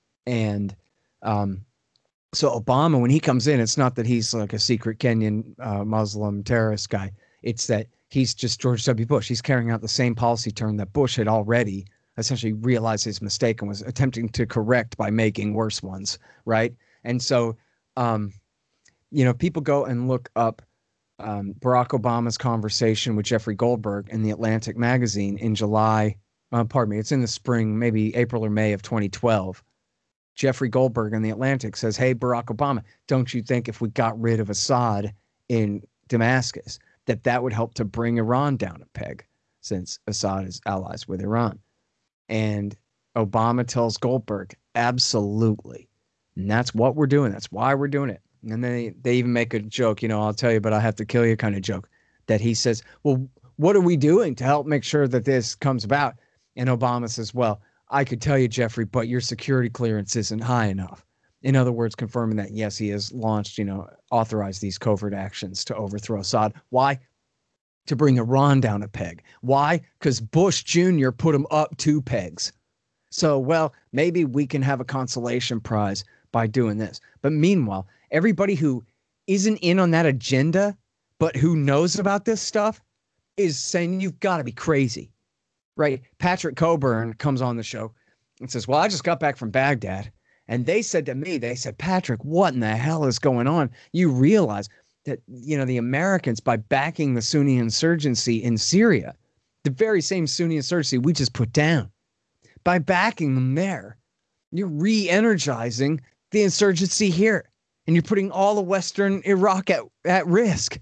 And um, so Obama, when he comes in, it's not that he's like a secret Kenyan uh, Muslim terrorist guy. It's that he's just George W. Bush. He's carrying out the same policy turn that Bush had already essentially realized his mistake and was attempting to correct by making worse ones, right? And so, um, you know, people go and look up Um, Barack Obama's conversation with Jeffrey Goldberg in the Atlantic magazine in July, uh, pardon me, it's in the spring, maybe April or May of twenty twelve. Jeffrey Goldberg in the Atlantic says, hey, Barack Obama, don't you think if we got rid of Assad in Damascus, that that would help to bring Iran down a peg, since Assad is allies with Iran? And Obama tells Goldberg, absolutely. And that's what we're doing. That's why we're doing it. And then they, they even make a joke, you know, I'll tell you, but I have to kill you kind of joke, that he says, well, what are we doing to help make sure that this comes about? And Obama says, well, I could tell you, Jeffrey, but your security clearance isn't high enough. In other words, confirming that, yes, he has launched, you know, authorized these covert actions to overthrow Assad. Why? To bring Iran down a peg. Why? Because Bush Junior put him up two pegs. So, well, maybe we can have a consolation prize by doing this. But meanwhile, everybody who isn't in on that agenda, but who knows about this stuff, is saying you've got to be crazy, right? Patrick Coburn comes on the show and says, well, I just got back from Baghdad, and they said to me, they said, Patrick, what in the hell is going on? You realize that, you know, the Americans, by backing the Sunni insurgency in Syria, the very same Sunni insurgency we just put down, by backing them there, you're re-energizing the insurgency here. and you're putting all of Western Iraq at, at risk.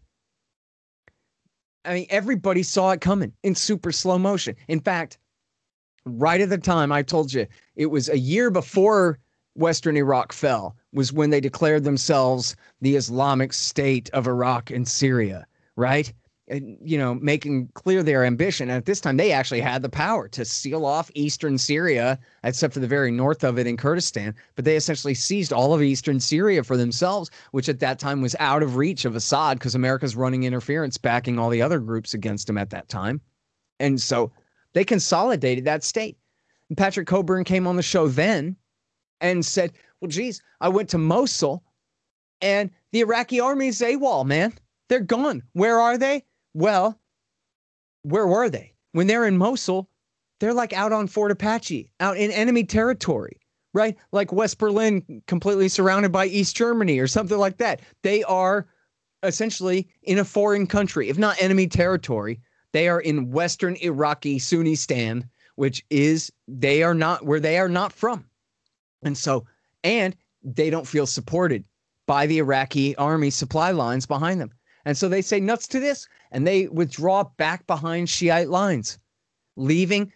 I mean, everybody saw it coming in super slow motion. In fact, right at the time, I told you, it was a year before Western Iraq fell, was when they declared themselves the Islamic State of Iraq and Syria, right? And, you know, making clear their ambition. And at this time, they actually had the power to seal off eastern Syria, except for the very north of it in Kurdistan. But they essentially seized all of eastern Syria for themselves, which at that time was out of reach of Assad because America's running interference, backing all the other groups against him at that time. And so they consolidated that state. And Patrick Coburn came on the show then and said, well, geez, I went to Mosul and the Iraqi army is AWOL, man. They're gone. Where are they? Well, where were they? When they're in Mosul, they're like out on Fort Apache, out in enemy territory, right? Like West Berlin, completely surrounded by East Germany or something like that. They are essentially in a foreign country, if not enemy territory. They are in Western Iraqi Sunnistan, which is, they are not where they are not from. And so, and they don't feel supported by the Iraqi army supply lines behind them. And so they say nuts to this, and they withdraw back behind Shiite lines, leaving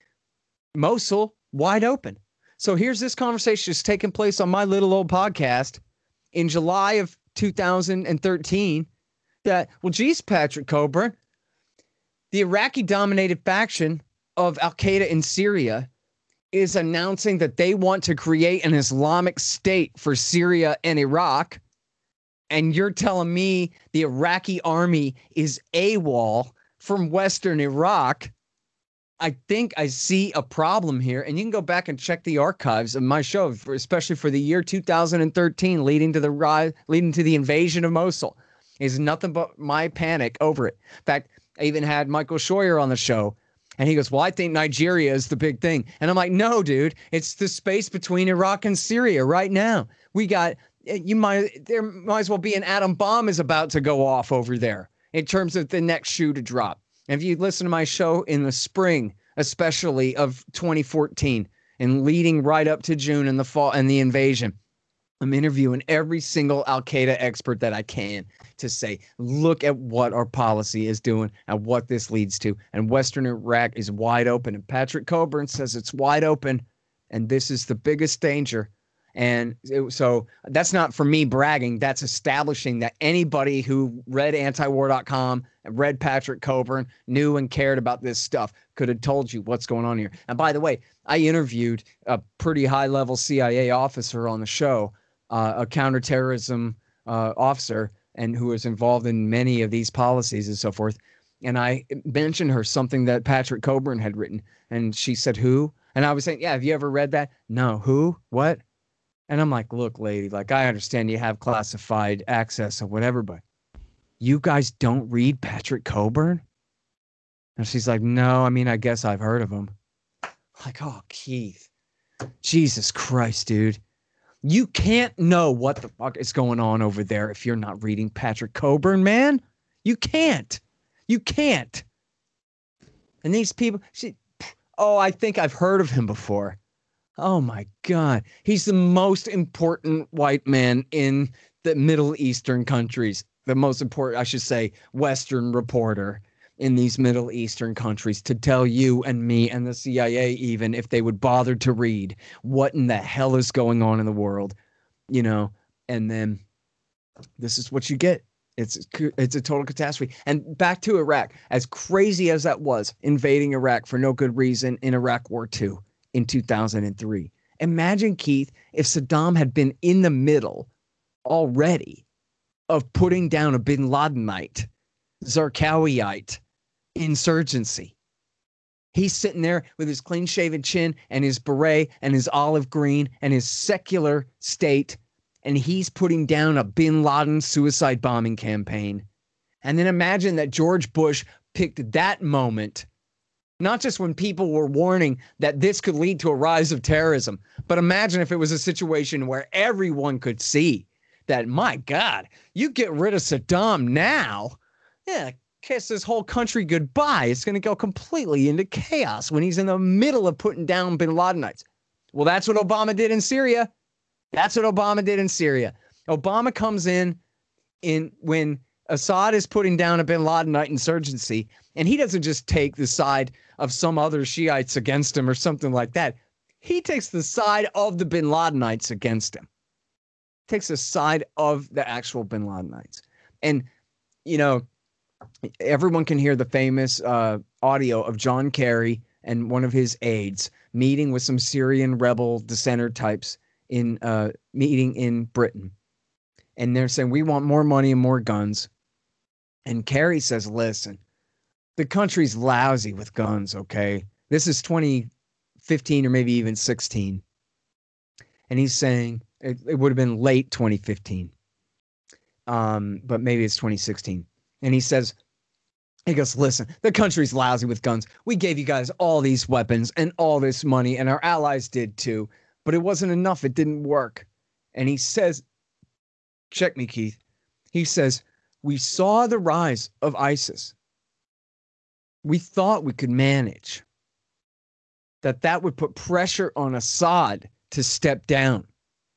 Mosul wide open. So here's this conversation that's taking place on my little old podcast in July of two thousand thirteen that, well, geez, Patrick Coburn, the Iraqi-dominated faction of al-Qaeda in Syria is announcing that they want to create an Islamic State for Syria and Iraq. And you're telling me the Iraqi army is AWOL from Western Iraq? I think I see a problem here. And you can go back and check the archives of my show, for, especially for the year two thousand thirteen, leading to the rise, leading to the invasion of Mosul. It's nothing but my panic over it. In fact, I even had Michael Scheuer on the show, and he goes, well, I think Nigeria is the big thing. And I'm like, no, dude, it's the space between Iraq and Syria right now. We got, you might, there might as well be an atom bomb is about to go off over there in terms of the next shoe to drop. And if you listen to my show in the spring, especially of twenty fourteen, and leading right up to June and the fall and the invasion, I'm interviewing every single al-Qaeda expert that I can to say, look at what our policy is doing and what this leads to. And Western Iraq is wide open. And Patrick Coburn says it's wide open. And this is the biggest danger. And it, so that's not for me bragging. That's establishing that anybody who read antiwar dot com and read Patrick Coburn, knew and cared about this stuff, could have told you what's going on here. And by the way, I interviewed a pretty high-level C I A officer on the show, uh, a counterterrorism uh, officer, and who was involved in many of these policies and so forth. And I mentioned her something that Patrick Coburn had written. And she said, who? And I was saying, yeah, have you ever read that? No. Who? What? And I'm like, look, lady, like, I understand you have classified access or whatever, but you guys don't read Patrick Coburn? And she's like, no, I mean, I guess I've heard of him. Like, oh, Keith, Jesus Christ, dude. You can't know what the fuck is going on over there if you're not reading Patrick Coburn, man. You can't. You can't. And these people, she, oh, I think I've heard of him before. Oh, my God. He's the most important white man in the Middle Eastern countries. The most important, I should say, Western reporter in these Middle Eastern countries to tell you and me and the C I A even, if they would bother to read, what in the hell is going on in the world, you know? And then this is what you get. It's it's a total catastrophe. And back to Iraq, as crazy as that was, invading Iraq for no good reason in Iraq War Two in two thousand three. Imagine, Keith, if Saddam had been in the middle already of putting down a bin Ladenite, Zarqawiyite insurgency. He's sitting there with his clean-shaven chin and his beret and his olive green and his secular state, and he's putting down a bin Laden suicide bombing campaign. And then imagine that George Bush picked that moment, not just when people were warning that this could lead to a rise of terrorism, but imagine if it was a situation where everyone could see that, my God, you get rid of Saddam now, yeah, kiss this whole country goodbye. It's going to go completely into chaos when he's in the middle of putting down bin Ladenites. Well, that's what Obama did in Syria. That's what Obama did in Syria. Obama comes in in when Assad is putting down a bin Ladenite insurgency, and he doesn't just take the side of some other Shiites against him or something like that. He takes the side of the bin Ladenites against him. Takes the side of the actual bin Ladenites. And, you know, everyone can hear the famous uh, audio of John Kerry and one of his aides meeting with some Syrian rebel dissenter types in uh, meeting in Britain. And they're saying, we want more money and more guns. And Kerry says, listen, the country's lousy with guns, okay? This is twenty fifteen or maybe even sixteen. And he's saying, it, it would have been late twenty fifteen. Um, but maybe it's twenty sixteen. And he says, he goes, listen, the country's lousy with guns. We gave you guys all these weapons and all this money, and our allies did too. But it wasn't enough. It didn't work. And he says, check me, Keith. He says, we saw the rise of ISIS. We thought we could manage. That that would put pressure on Assad to step down.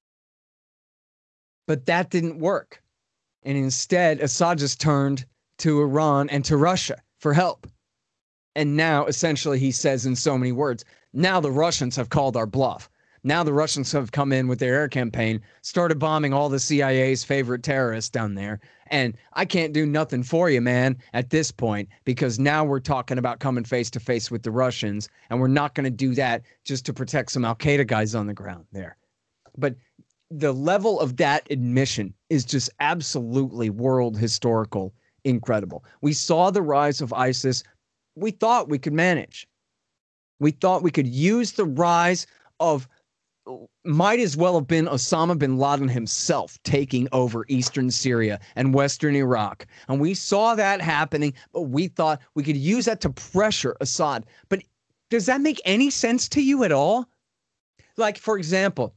But that didn't work. And instead, Assad just turned to Iran and to Russia for help. And now, essentially, he says in so many words, now the Russians have called our bluff. Now the Russians have come in with their air campaign, started bombing all the C I A's favorite terrorists down there. And I can't do nothing for you, man, at this point, because now we're talking about coming face to face with the Russians. And we're not going to do that just to protect some Al-Qaeda guys on the ground there. But the level of that admission is just absolutely world historical incredible. We saw the rise of ISIS. We thought we could manage. We thought we could use the rise of, might as well have been Osama bin Laden himself taking over eastern Syria and western Iraq. And we saw that happening, but we thought we could use that to pressure Assad. But does that make any sense to you at all? Like, for example,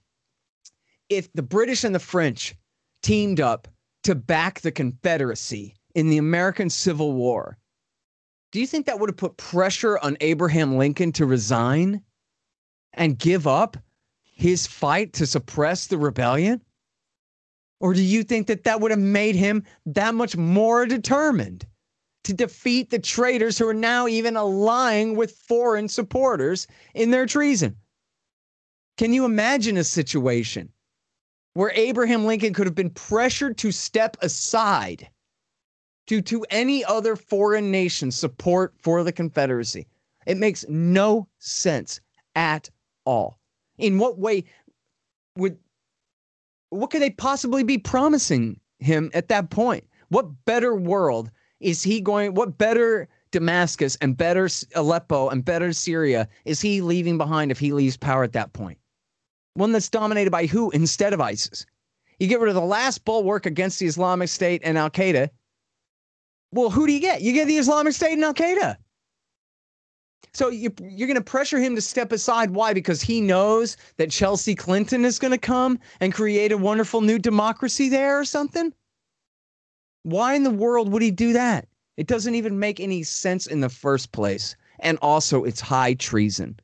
if the British and the French teamed up to back the Confederacy in the American Civil War, do you think that would have put pressure on Abraham Lincoln to resign and give up his fight to suppress the rebellion? Or do you think that that would have made him that much more determined to defeat the traitors who are now even allying with foreign supporters in their treason? Can you imagine a situation where Abraham Lincoln could have been pressured to step aside due to any other foreign nation's support for the Confederacy? It makes no sense at all. In what way would, what could they possibly be promising him at that point? What better world is he going, what better Damascus and better Aleppo and better Syria is he leaving behind if he leaves power at that point? One that's dominated by who instead of ISIS? You get rid of the last bulwark against the Islamic State and Al-Qaeda. Well, who do you get? You get the Islamic State and Al-Qaeda. So you, you're going to pressure him to step aside. Why? Because he knows that Chelsea Clinton is going to come and create a wonderful new democracy there or something? Why in the world would he do that? It doesn't even make any sense in the first place. And also, it's high treason.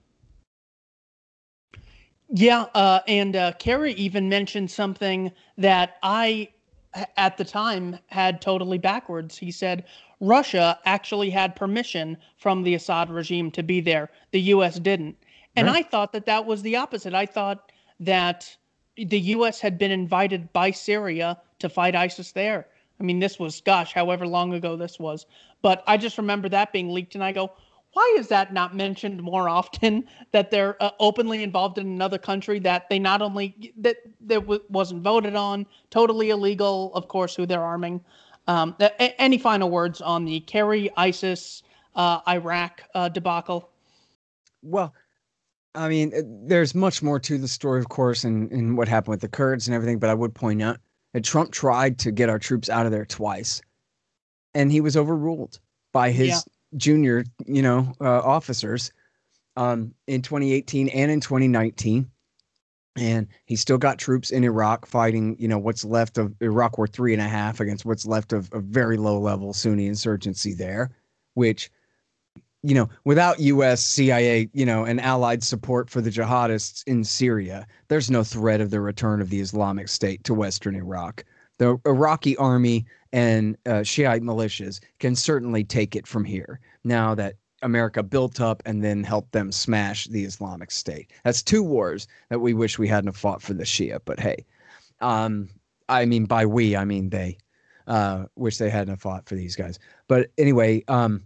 Yeah, uh, and uh, Kerry even mentioned something that I, at the time, had totally backwards. He said Russia actually had permission from the Assad regime to be there. The U S didn't. And right. I thought that that was the opposite. I thought that the U S had been invited by Syria to fight ISIS there. I mean, this was, gosh, however long ago this was. But I just remember that being leaked, and I go, why is that not mentioned more often, that they're uh, openly involved in another country, that they not only, that that w- wasn't voted on, totally illegal, of course, who they're arming. Um, a- any final words on the Kerry, ISIS, uh, Iraq uh, debacle? Well, I mean, there's much more to the story, of course, and, and what happened with the Kurds and everything, but I would point out that Trump tried to get our troops out of there twice, and he was overruled by his yeah. junior, you know, uh, officers um, in twenty eighteen and in twenty nineteen. And he still got troops in Iraq fighting, you know, what's left of Iraq War three and a half against what's left of a very low level Sunni insurgency there, which you know, without U S, C I A, you know, and allied support for the jihadists in Syria, there's no threat of the return of the Islamic State to Western Iraq. The Iraqi army and uh, Shiite militias can certainly take it from here now that America built up and then helped them smash the Islamic State. That's two wars that we wish we hadn't fought for the Shia, but hey, um, I mean, by we, I mean they, uh, wish they hadn't fought for these guys. But anyway, um,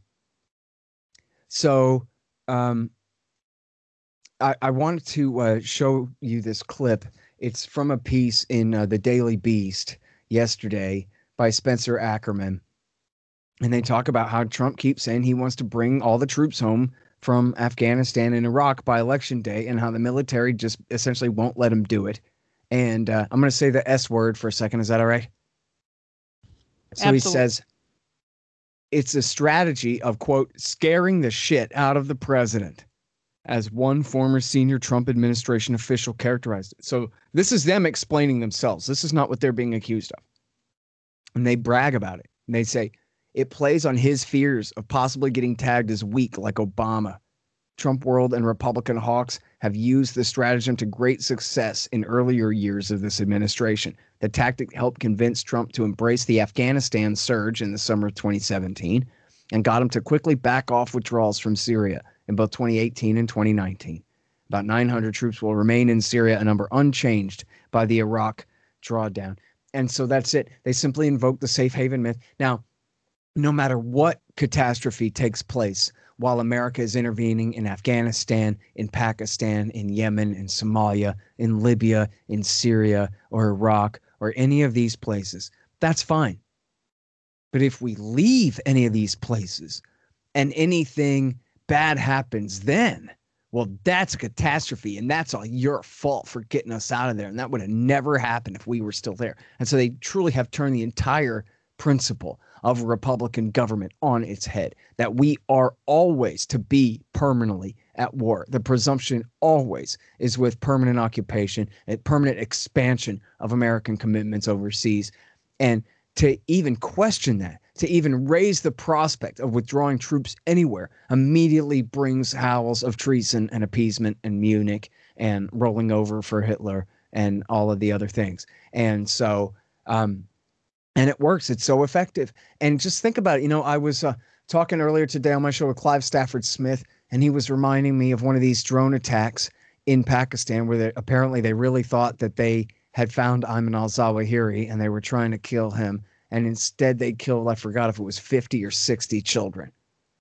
so um, I, I wanted to uh, show you this clip. It's from a piece in uh, the Daily Beast yesterday by Spencer Ackerman. And they talk about how Trump keeps saying he wants to bring all the troops home from Afghanistan and Iraq by election day, and how the military just essentially won't let him do it. And uh, I'm going to say the S word for a second. Is that all right? So Absolutely. He says, it's a strategy of, quote, scaring the shit out of the president, as one former senior Trump administration official characterized it. So this is them explaining themselves. This is not what they're being accused of. And they brag about it. And they say it plays on his fears of possibly getting tagged as weak like Obama. Trump world and Republican hawks have used the stratagem to great success in earlier years of this administration. The tactic helped convince Trump to embrace the Afghanistan surge in the summer of twenty seventeen and got him to quickly back off withdrawals from Syria in both twenty eighteen and twenty nineteen. About nine hundred troops will remain in Syria, a number unchanged by the Iraq drawdown. And so that's it. They simply invoke the safe haven myth. Now, no matter what catastrophe takes place while America is intervening in Afghanistan, in Pakistan, in Yemen, in Somalia, in Libya, in Syria, or Iraq, or any of these places, that's fine. But if we leave any of these places and anything bad happens then, well, that's a catastrophe, and that's all your fault for getting us out of there. And that would have never happened if we were still there. And so they truly have turned the entire principle of a Republican government on its head, that we are always to be permanently at war. The presumption always is with permanent occupation and permanent expansion of American commitments overseas. And to even question that, to even raise the prospect of withdrawing troops anywhere, immediately brings howls of treason and appeasement in Munich and rolling over for Hitler and all of the other things. And so, um, and it works. It's so effective. And just think about it. You know, I was uh, talking earlier today on my show with Clive Stafford Smith, and he was reminding me of one of these drone attacks in Pakistan where they, apparently they really thought that they had found Ayman al-Zawahiri and they were trying to kill him. And instead they killed, I forgot if it was fifty or sixty children.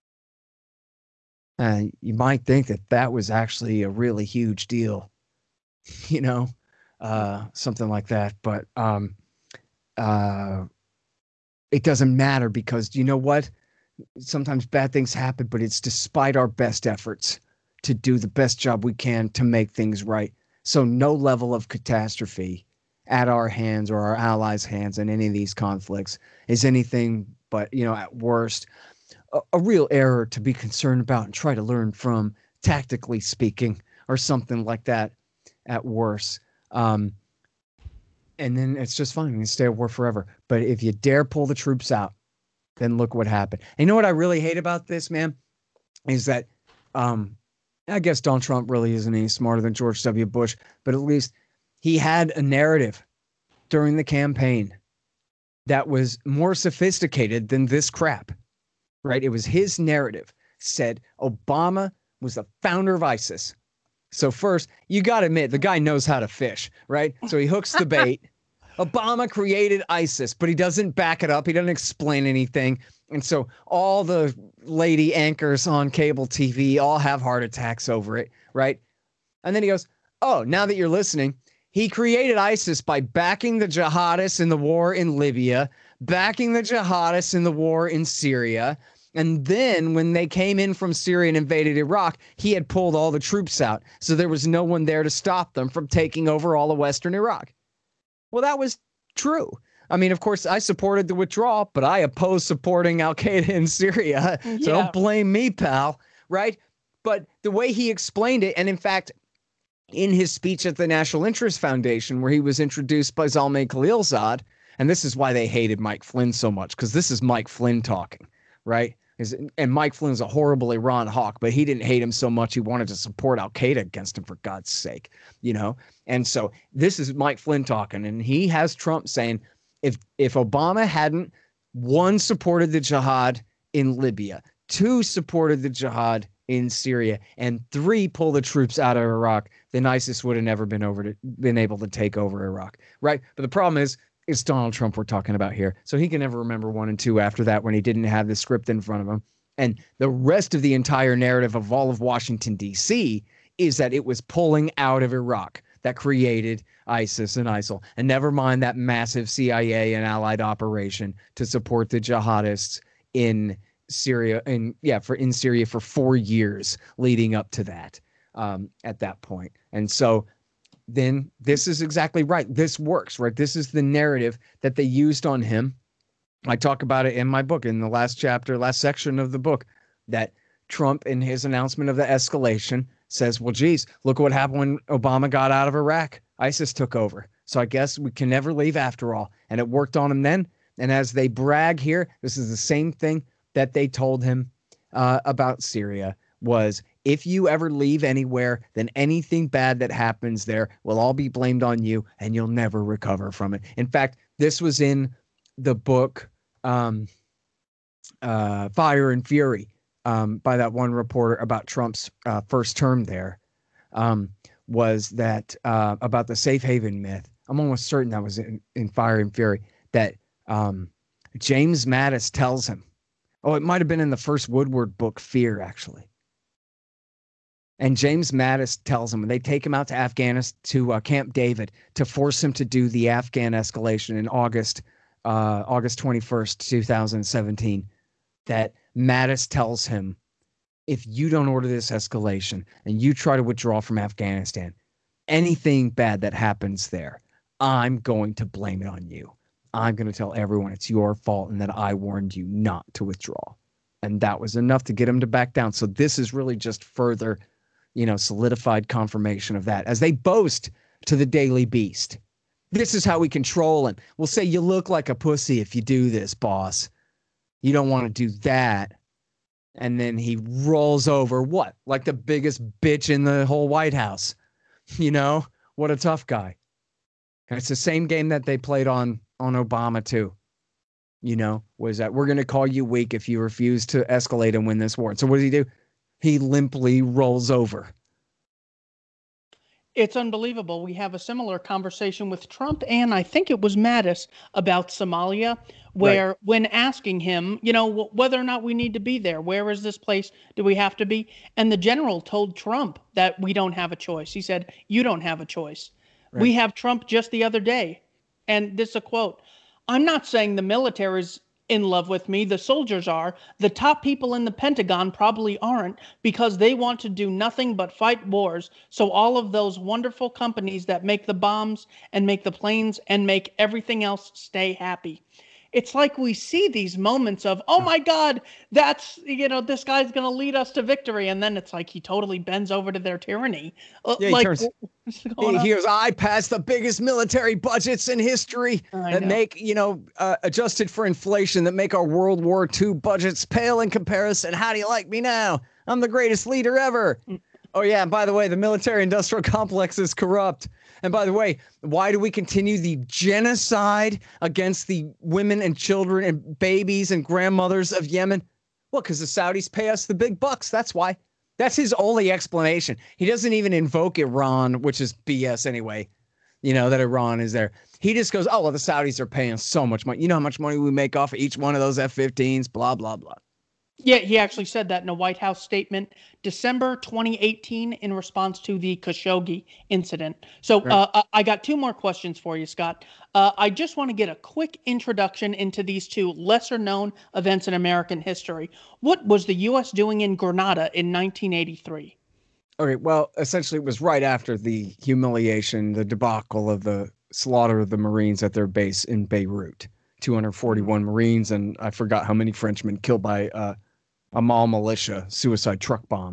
Uh, you might think that that was actually a really huge deal, you know, uh, something like that. But um, uh, it doesn't matter because you know what? Sometimes bad things happen, but it's despite our best efforts to do the best job we can to make things right. So no level of catastrophe at our hands or our allies' hands in any of these conflicts is anything but, you know, at worst, a, a real error to be concerned about and try to learn from, tactically speaking, or something like that at worst. Um, and then it's just fine. You can stay at war forever. But if you dare pull the troops out, then look what happened. And you know what I really hate about this, man, is that um, I guess Donald Trump really isn't any smarter than George W. Bush, but at least he had a narrative during the campaign that was more sophisticated than this crap, right? It was his narrative, said Obama was the founder of ISIS. So first, you got to admit, the guy knows how to fish, right? So he hooks the bait. Obama created ISIS, but he doesn't back it up. He doesn't explain anything. And so all the lady anchors on cable T V all have heart attacks over it, right? And then he goes, oh, now that you're listening, he created ISIS by backing the jihadists in the war in Libya, backing the jihadists in the war in Syria. And then when they came in from Syria and invaded Iraq, he had pulled all the troops out. So there was no one there to stop them from taking over all of Western Iraq. Well, that was true. I mean, of course, I supported the withdrawal, but I oppose supporting Al-Qaeda in Syria. So yeah. Don't blame me, pal, right? But the way he explained it, and in fact, in his speech at the National Interest Foundation, where he was introduced by Zalmay Khalilzad, and this is why they hated Mike Flynn so much, because this is Mike Flynn talking, right? Is, and Mike Flynn's a horrible Iran hawk, but he didn't hate him so much he wanted to support Al Qaeda against him, for God's sake, you know. And so this is Mike Flynn talking, and he has Trump saying, if if Obama hadn't, one, supported the jihad in Libya, two, supported the jihad in Syria, and three, pull the troops out of Iraq, then ISIS would have never been over to, been able to take over Iraq, right? But the problem is, it's Donald Trump we're talking about here, so he can never remember one and two after that when he didn't have the script in front of him. And the rest of the entire narrative of all of Washington, D C is that it was pulling out of Iraq that created ISIS and ISIL. And never mind that massive C I A and allied operation to support the jihadists in Syria and yeah, for in Syria for four years leading up to that, um, at that point. And so then this is exactly right. This works, right? This is the narrative that they used on him. I talk about it in my book, in the last chapter, last section of the book, that Trump, in his announcement of the escalation, says, well, geez, look what happened when Obama got out of Iraq. ISIS took over. So I guess we can never leave after all. And it worked on him then. And as they brag here, this is the same thing that they told him uh, about Syria was, if you ever leave anywhere, then anything bad that happens there will all be blamed on you and you'll never recover from it. In fact, this was in the book um, uh, Fire and Fury um, by that one reporter about Trump's uh, first term there, um, was that uh, about the safe haven myth. I'm almost certain that was in, in Fire and Fury, that um, James Mattis tells him, oh, it might have been in the first Woodward book, Fear, actually. And James Mattis tells him, when they take him out to Afghanistan, to uh, Camp David, to force him to do the Afghan escalation in August, uh, August twenty-first, two thousand seventeen, that Mattis tells him, if you don't order this escalation and you try to withdraw from Afghanistan, anything bad that happens there, I'm going to blame it on you. I'm going to tell everyone it's your fault and that I warned you not to withdraw. And that was enough to get him to back down. So this is really just further, you know, solidified confirmation of that, as they boast to the Daily Beast. This is how we control him. We'll say, you look like a pussy if you do this, boss. You don't want to do that. And then he rolls over, what? Like the biggest bitch in the whole White House. You know, what a tough guy. And it's the same game that they played on, on Obama too. You know, was that we're going to call you weak if you refuse to escalate and win this war. So what does he do? He limply rolls over. It's unbelievable. We have a similar conversation with Trump, and I think it was Mattis, about Somalia, where right. when asking him, you know, w- whether or not we need to be there, where is this place? Do we have to be? And the general told Trump that we don't have a choice. He said, you don't have a choice. Right. We have Trump just the other day. And this is a quote. I'm not saying the military's in love with me. The soldiers are. The top people in the Pentagon probably aren't, because they want to do nothing but fight wars. So all of those wonderful companies that make the bombs and make the planes and make everything else stay happy. It's like we see these moments of, oh my God, that's, you know, this guy's going to lead us to victory. And then it's like he totally bends over to their tyranny. Uh, yeah, he, like, turns, he hears, I passed the biggest military budgets in history that know. make, you know, uh, adjusted for inflation, that make our World War Two budgets pale in comparison. How do you like me now? I'm the greatest leader ever. Oh, yeah. And by the way, the military industrial complex is corrupt. And by the way, why do we continue the genocide against the women and children and babies and grandmothers of Yemen? Well, because the Saudis pay us the big bucks. That's why. That's his only explanation. He doesn't even invoke Iran, which is B S anyway, you know, that Iran is there. He just goes, oh, well, the Saudis are paying so much money. You know how much money we make off of each one of those F fifteens, blah, blah, blah. Yeah, he actually said that in a White House statement, December twenty eighteen, in response to the Khashoggi incident. So right. uh, I got two more questions for you, Scott. Uh, I just want to get a quick introduction into these two lesser known events in American history. What was the U S doing in Grenada in nineteen eighty-three? Okay, well, essentially it was right after the humiliation, the debacle of the slaughter of the Marines at their base in Beirut. two hundred forty-one mm-hmm. Marines, and I forgot how many Frenchmen killed by uh, a Mall militia suicide truck bomb.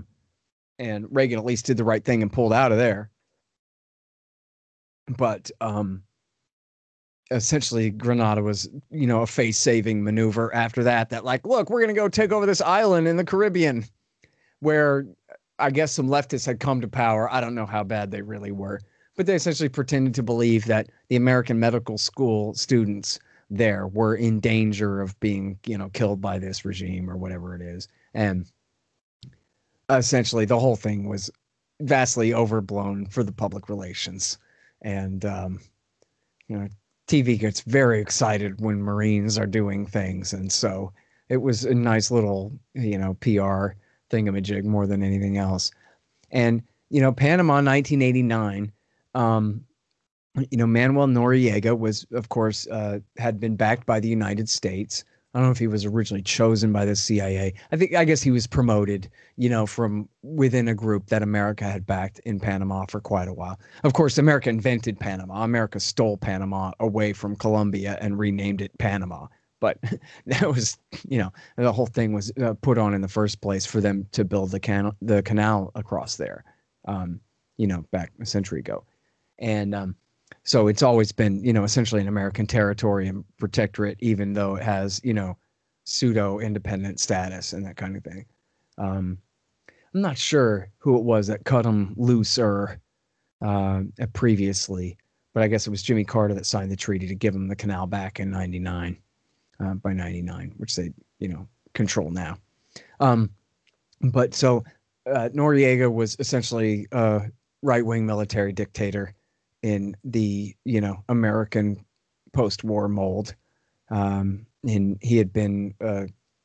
And Reagan at least did the right thing and pulled out of there. But um, essentially Grenada was, you know, a face-saving maneuver after that, that like, look, we're going to go take over this island in the Caribbean where I guess some leftists had come to power. I don't know how bad they really were, but they essentially pretended to believe that the American medical school students there were in danger of being, you know, killed by this regime or whatever it is. And essentially the whole thing was vastly overblown for the public relations. And, um, you know, T V gets very excited when Marines are doing things. And so it was a nice little, you know, P R thingamajig more than anything else. And, you know, Panama nineteen eighty-nine, um, you know, Manuel Noriega was, of course, uh, had been backed by the United States. I don't know if he was originally chosen by the C I A. I think, I guess he was promoted, you know, from within a group that America had backed in Panama for quite a while. Of course, America invented Panama. America stole Panama away from Colombia and renamed it Panama. But that was, you know, the whole thing was uh, put on in the first place for them to build the can the canal across there, um, you know, back a century ago. And um, so it's always been, you know, essentially an American territory and protectorate, even though it has, you know, pseudo independent status and that kind of thing. Um, I'm not sure who it was that cut them looser uh, previously, but I guess it was Jimmy Carter that signed the treaty to give them the canal back in ninety-nine. Uh, by ninety-nine, which they, you know, control now. Um, but so uh, Noriega was essentially a right-wing military dictator in the, you know, American post-war mold. Um, and he had been uh,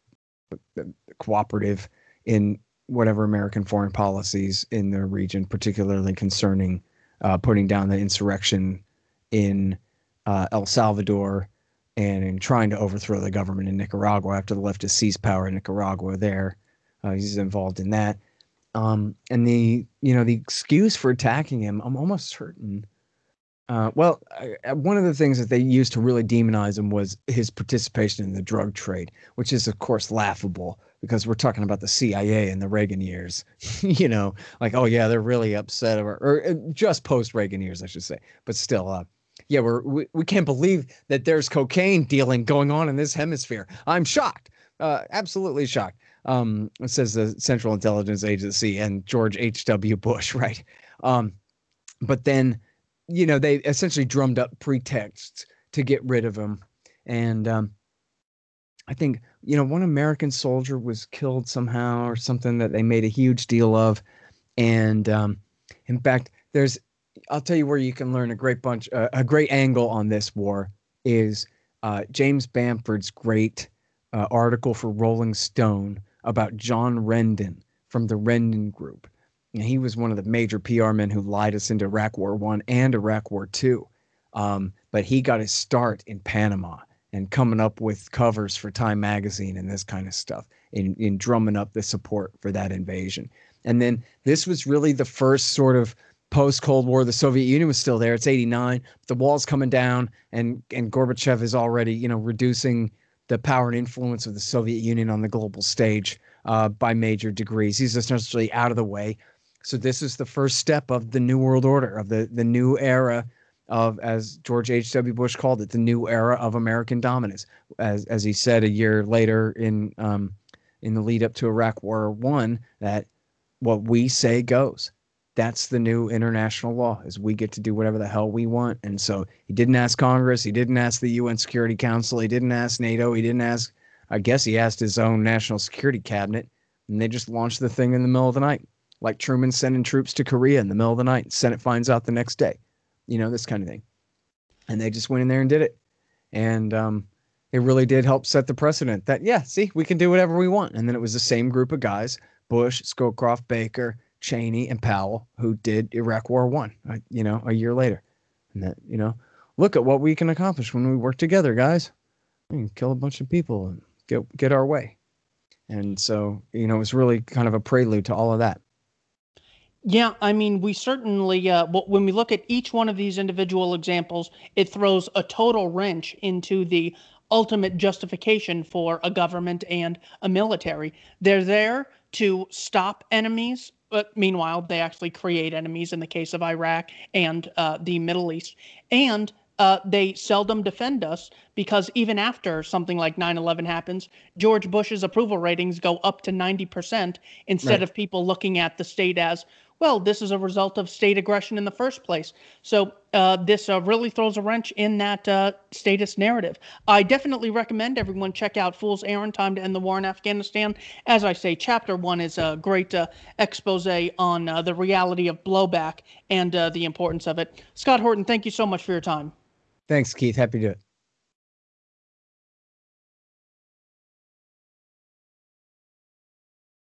cooperative in whatever American foreign policies in the region, particularly concerning uh, putting down the insurrection in uh, El Salvador, and in trying to overthrow the government in Nicaragua after the leftists seized power in Nicaragua there. Uh, he's involved in that. Um, and the, you know, the excuse for attacking him, I'm almost certain. Uh, well, I, one of the things that they used to really demonize him was his participation in the drug trade, which is, of course, laughable because we're talking about the C I A in the Reagan years. You know, like, oh, yeah, they're really upset, or, or just post-Reagan years, I should say. But still, uh, yeah, we're, we we can't believe that there's cocaine dealing going on in this hemisphere. I'm shocked, uh, absolutely shocked. Um, it says the Central Intelligence Agency and George H W. Bush, right? Um, but then, you know, they essentially drummed up pretexts to get rid of him. And um, I think, you know, one American soldier was killed somehow or something that they made a huge deal of. And um, in fact, there's, I'll tell you where you can learn a great bunch, uh, a great angle on this war is uh, James Bamford's great uh, article for Rolling Stone about John Rendon from the Rendon Group. And he was one of the major P R men who lied us into Iraq War One and Iraq War Two. Um, but he got his start in Panama and coming up with covers for Time Magazine and this kind of stuff in, in drumming up the support for that invasion. And then this was really the first sort of post-Cold War. The Soviet Union was still there. It's eighty-nine. The wall's coming down, and and Gorbachev is already, you know, reducing the power and influence of the Soviet Union on the global stage uh, by major degrees. He's essentially out of the way. So this is the first step of the New World Order, of the, the new era of, as George H W. Bush called it, the new era of American dominance. As as he said a year later in um, in the lead up to Iraq War One, that what we say goes. That's the new international law, is we get to do whatever the hell we want. And so he didn't ask Congress. He didn't ask the U N Security Council. He didn't ask NATO. He didn't ask, I guess he asked his own national security cabinet. And they just launched the thing in the middle of the night, like Truman sending troops to Korea in the middle of the night. Senate finds out the next day, you know, this kind of thing. And they just went in there and did it. And um, it really did help set the precedent that, yeah, see, we can do whatever we want. And then it was the same group of guys, Bush, Scowcroft, Baker, Cheney, and Powell, who did Iraq War One, uh, you know, a year later. And that, you know, look at what we can accomplish when we work together, guys. We can kill a bunch of people and get get our way. And so, you know, it was really kind of a prelude to all of that. Yeah, I mean, we certainly, uh, w- when we look at each one of these individual examples, it throws a total wrench into the ultimate justification for a government and a military. They're there to stop enemies, but meanwhile, they actually create enemies in the case of Iraq and uh, the Middle East. And uh, they seldom defend us because even after something like nine eleven happens, George Bush's approval ratings go up to ninety percent instead Right. of people looking at the state as, well, this is a result of state aggression in the first place. So uh, this uh, really throws a wrench in that uh, statist narrative. I definitely recommend everyone check out Fool's Errand: Time to End the War in Afghanistan. As I say, chapter one is a great uh, expose on uh, the reality of blowback and uh, the importance of it. Scott Horton, thank you so much for your time. Thanks, Keith. Happy to do it.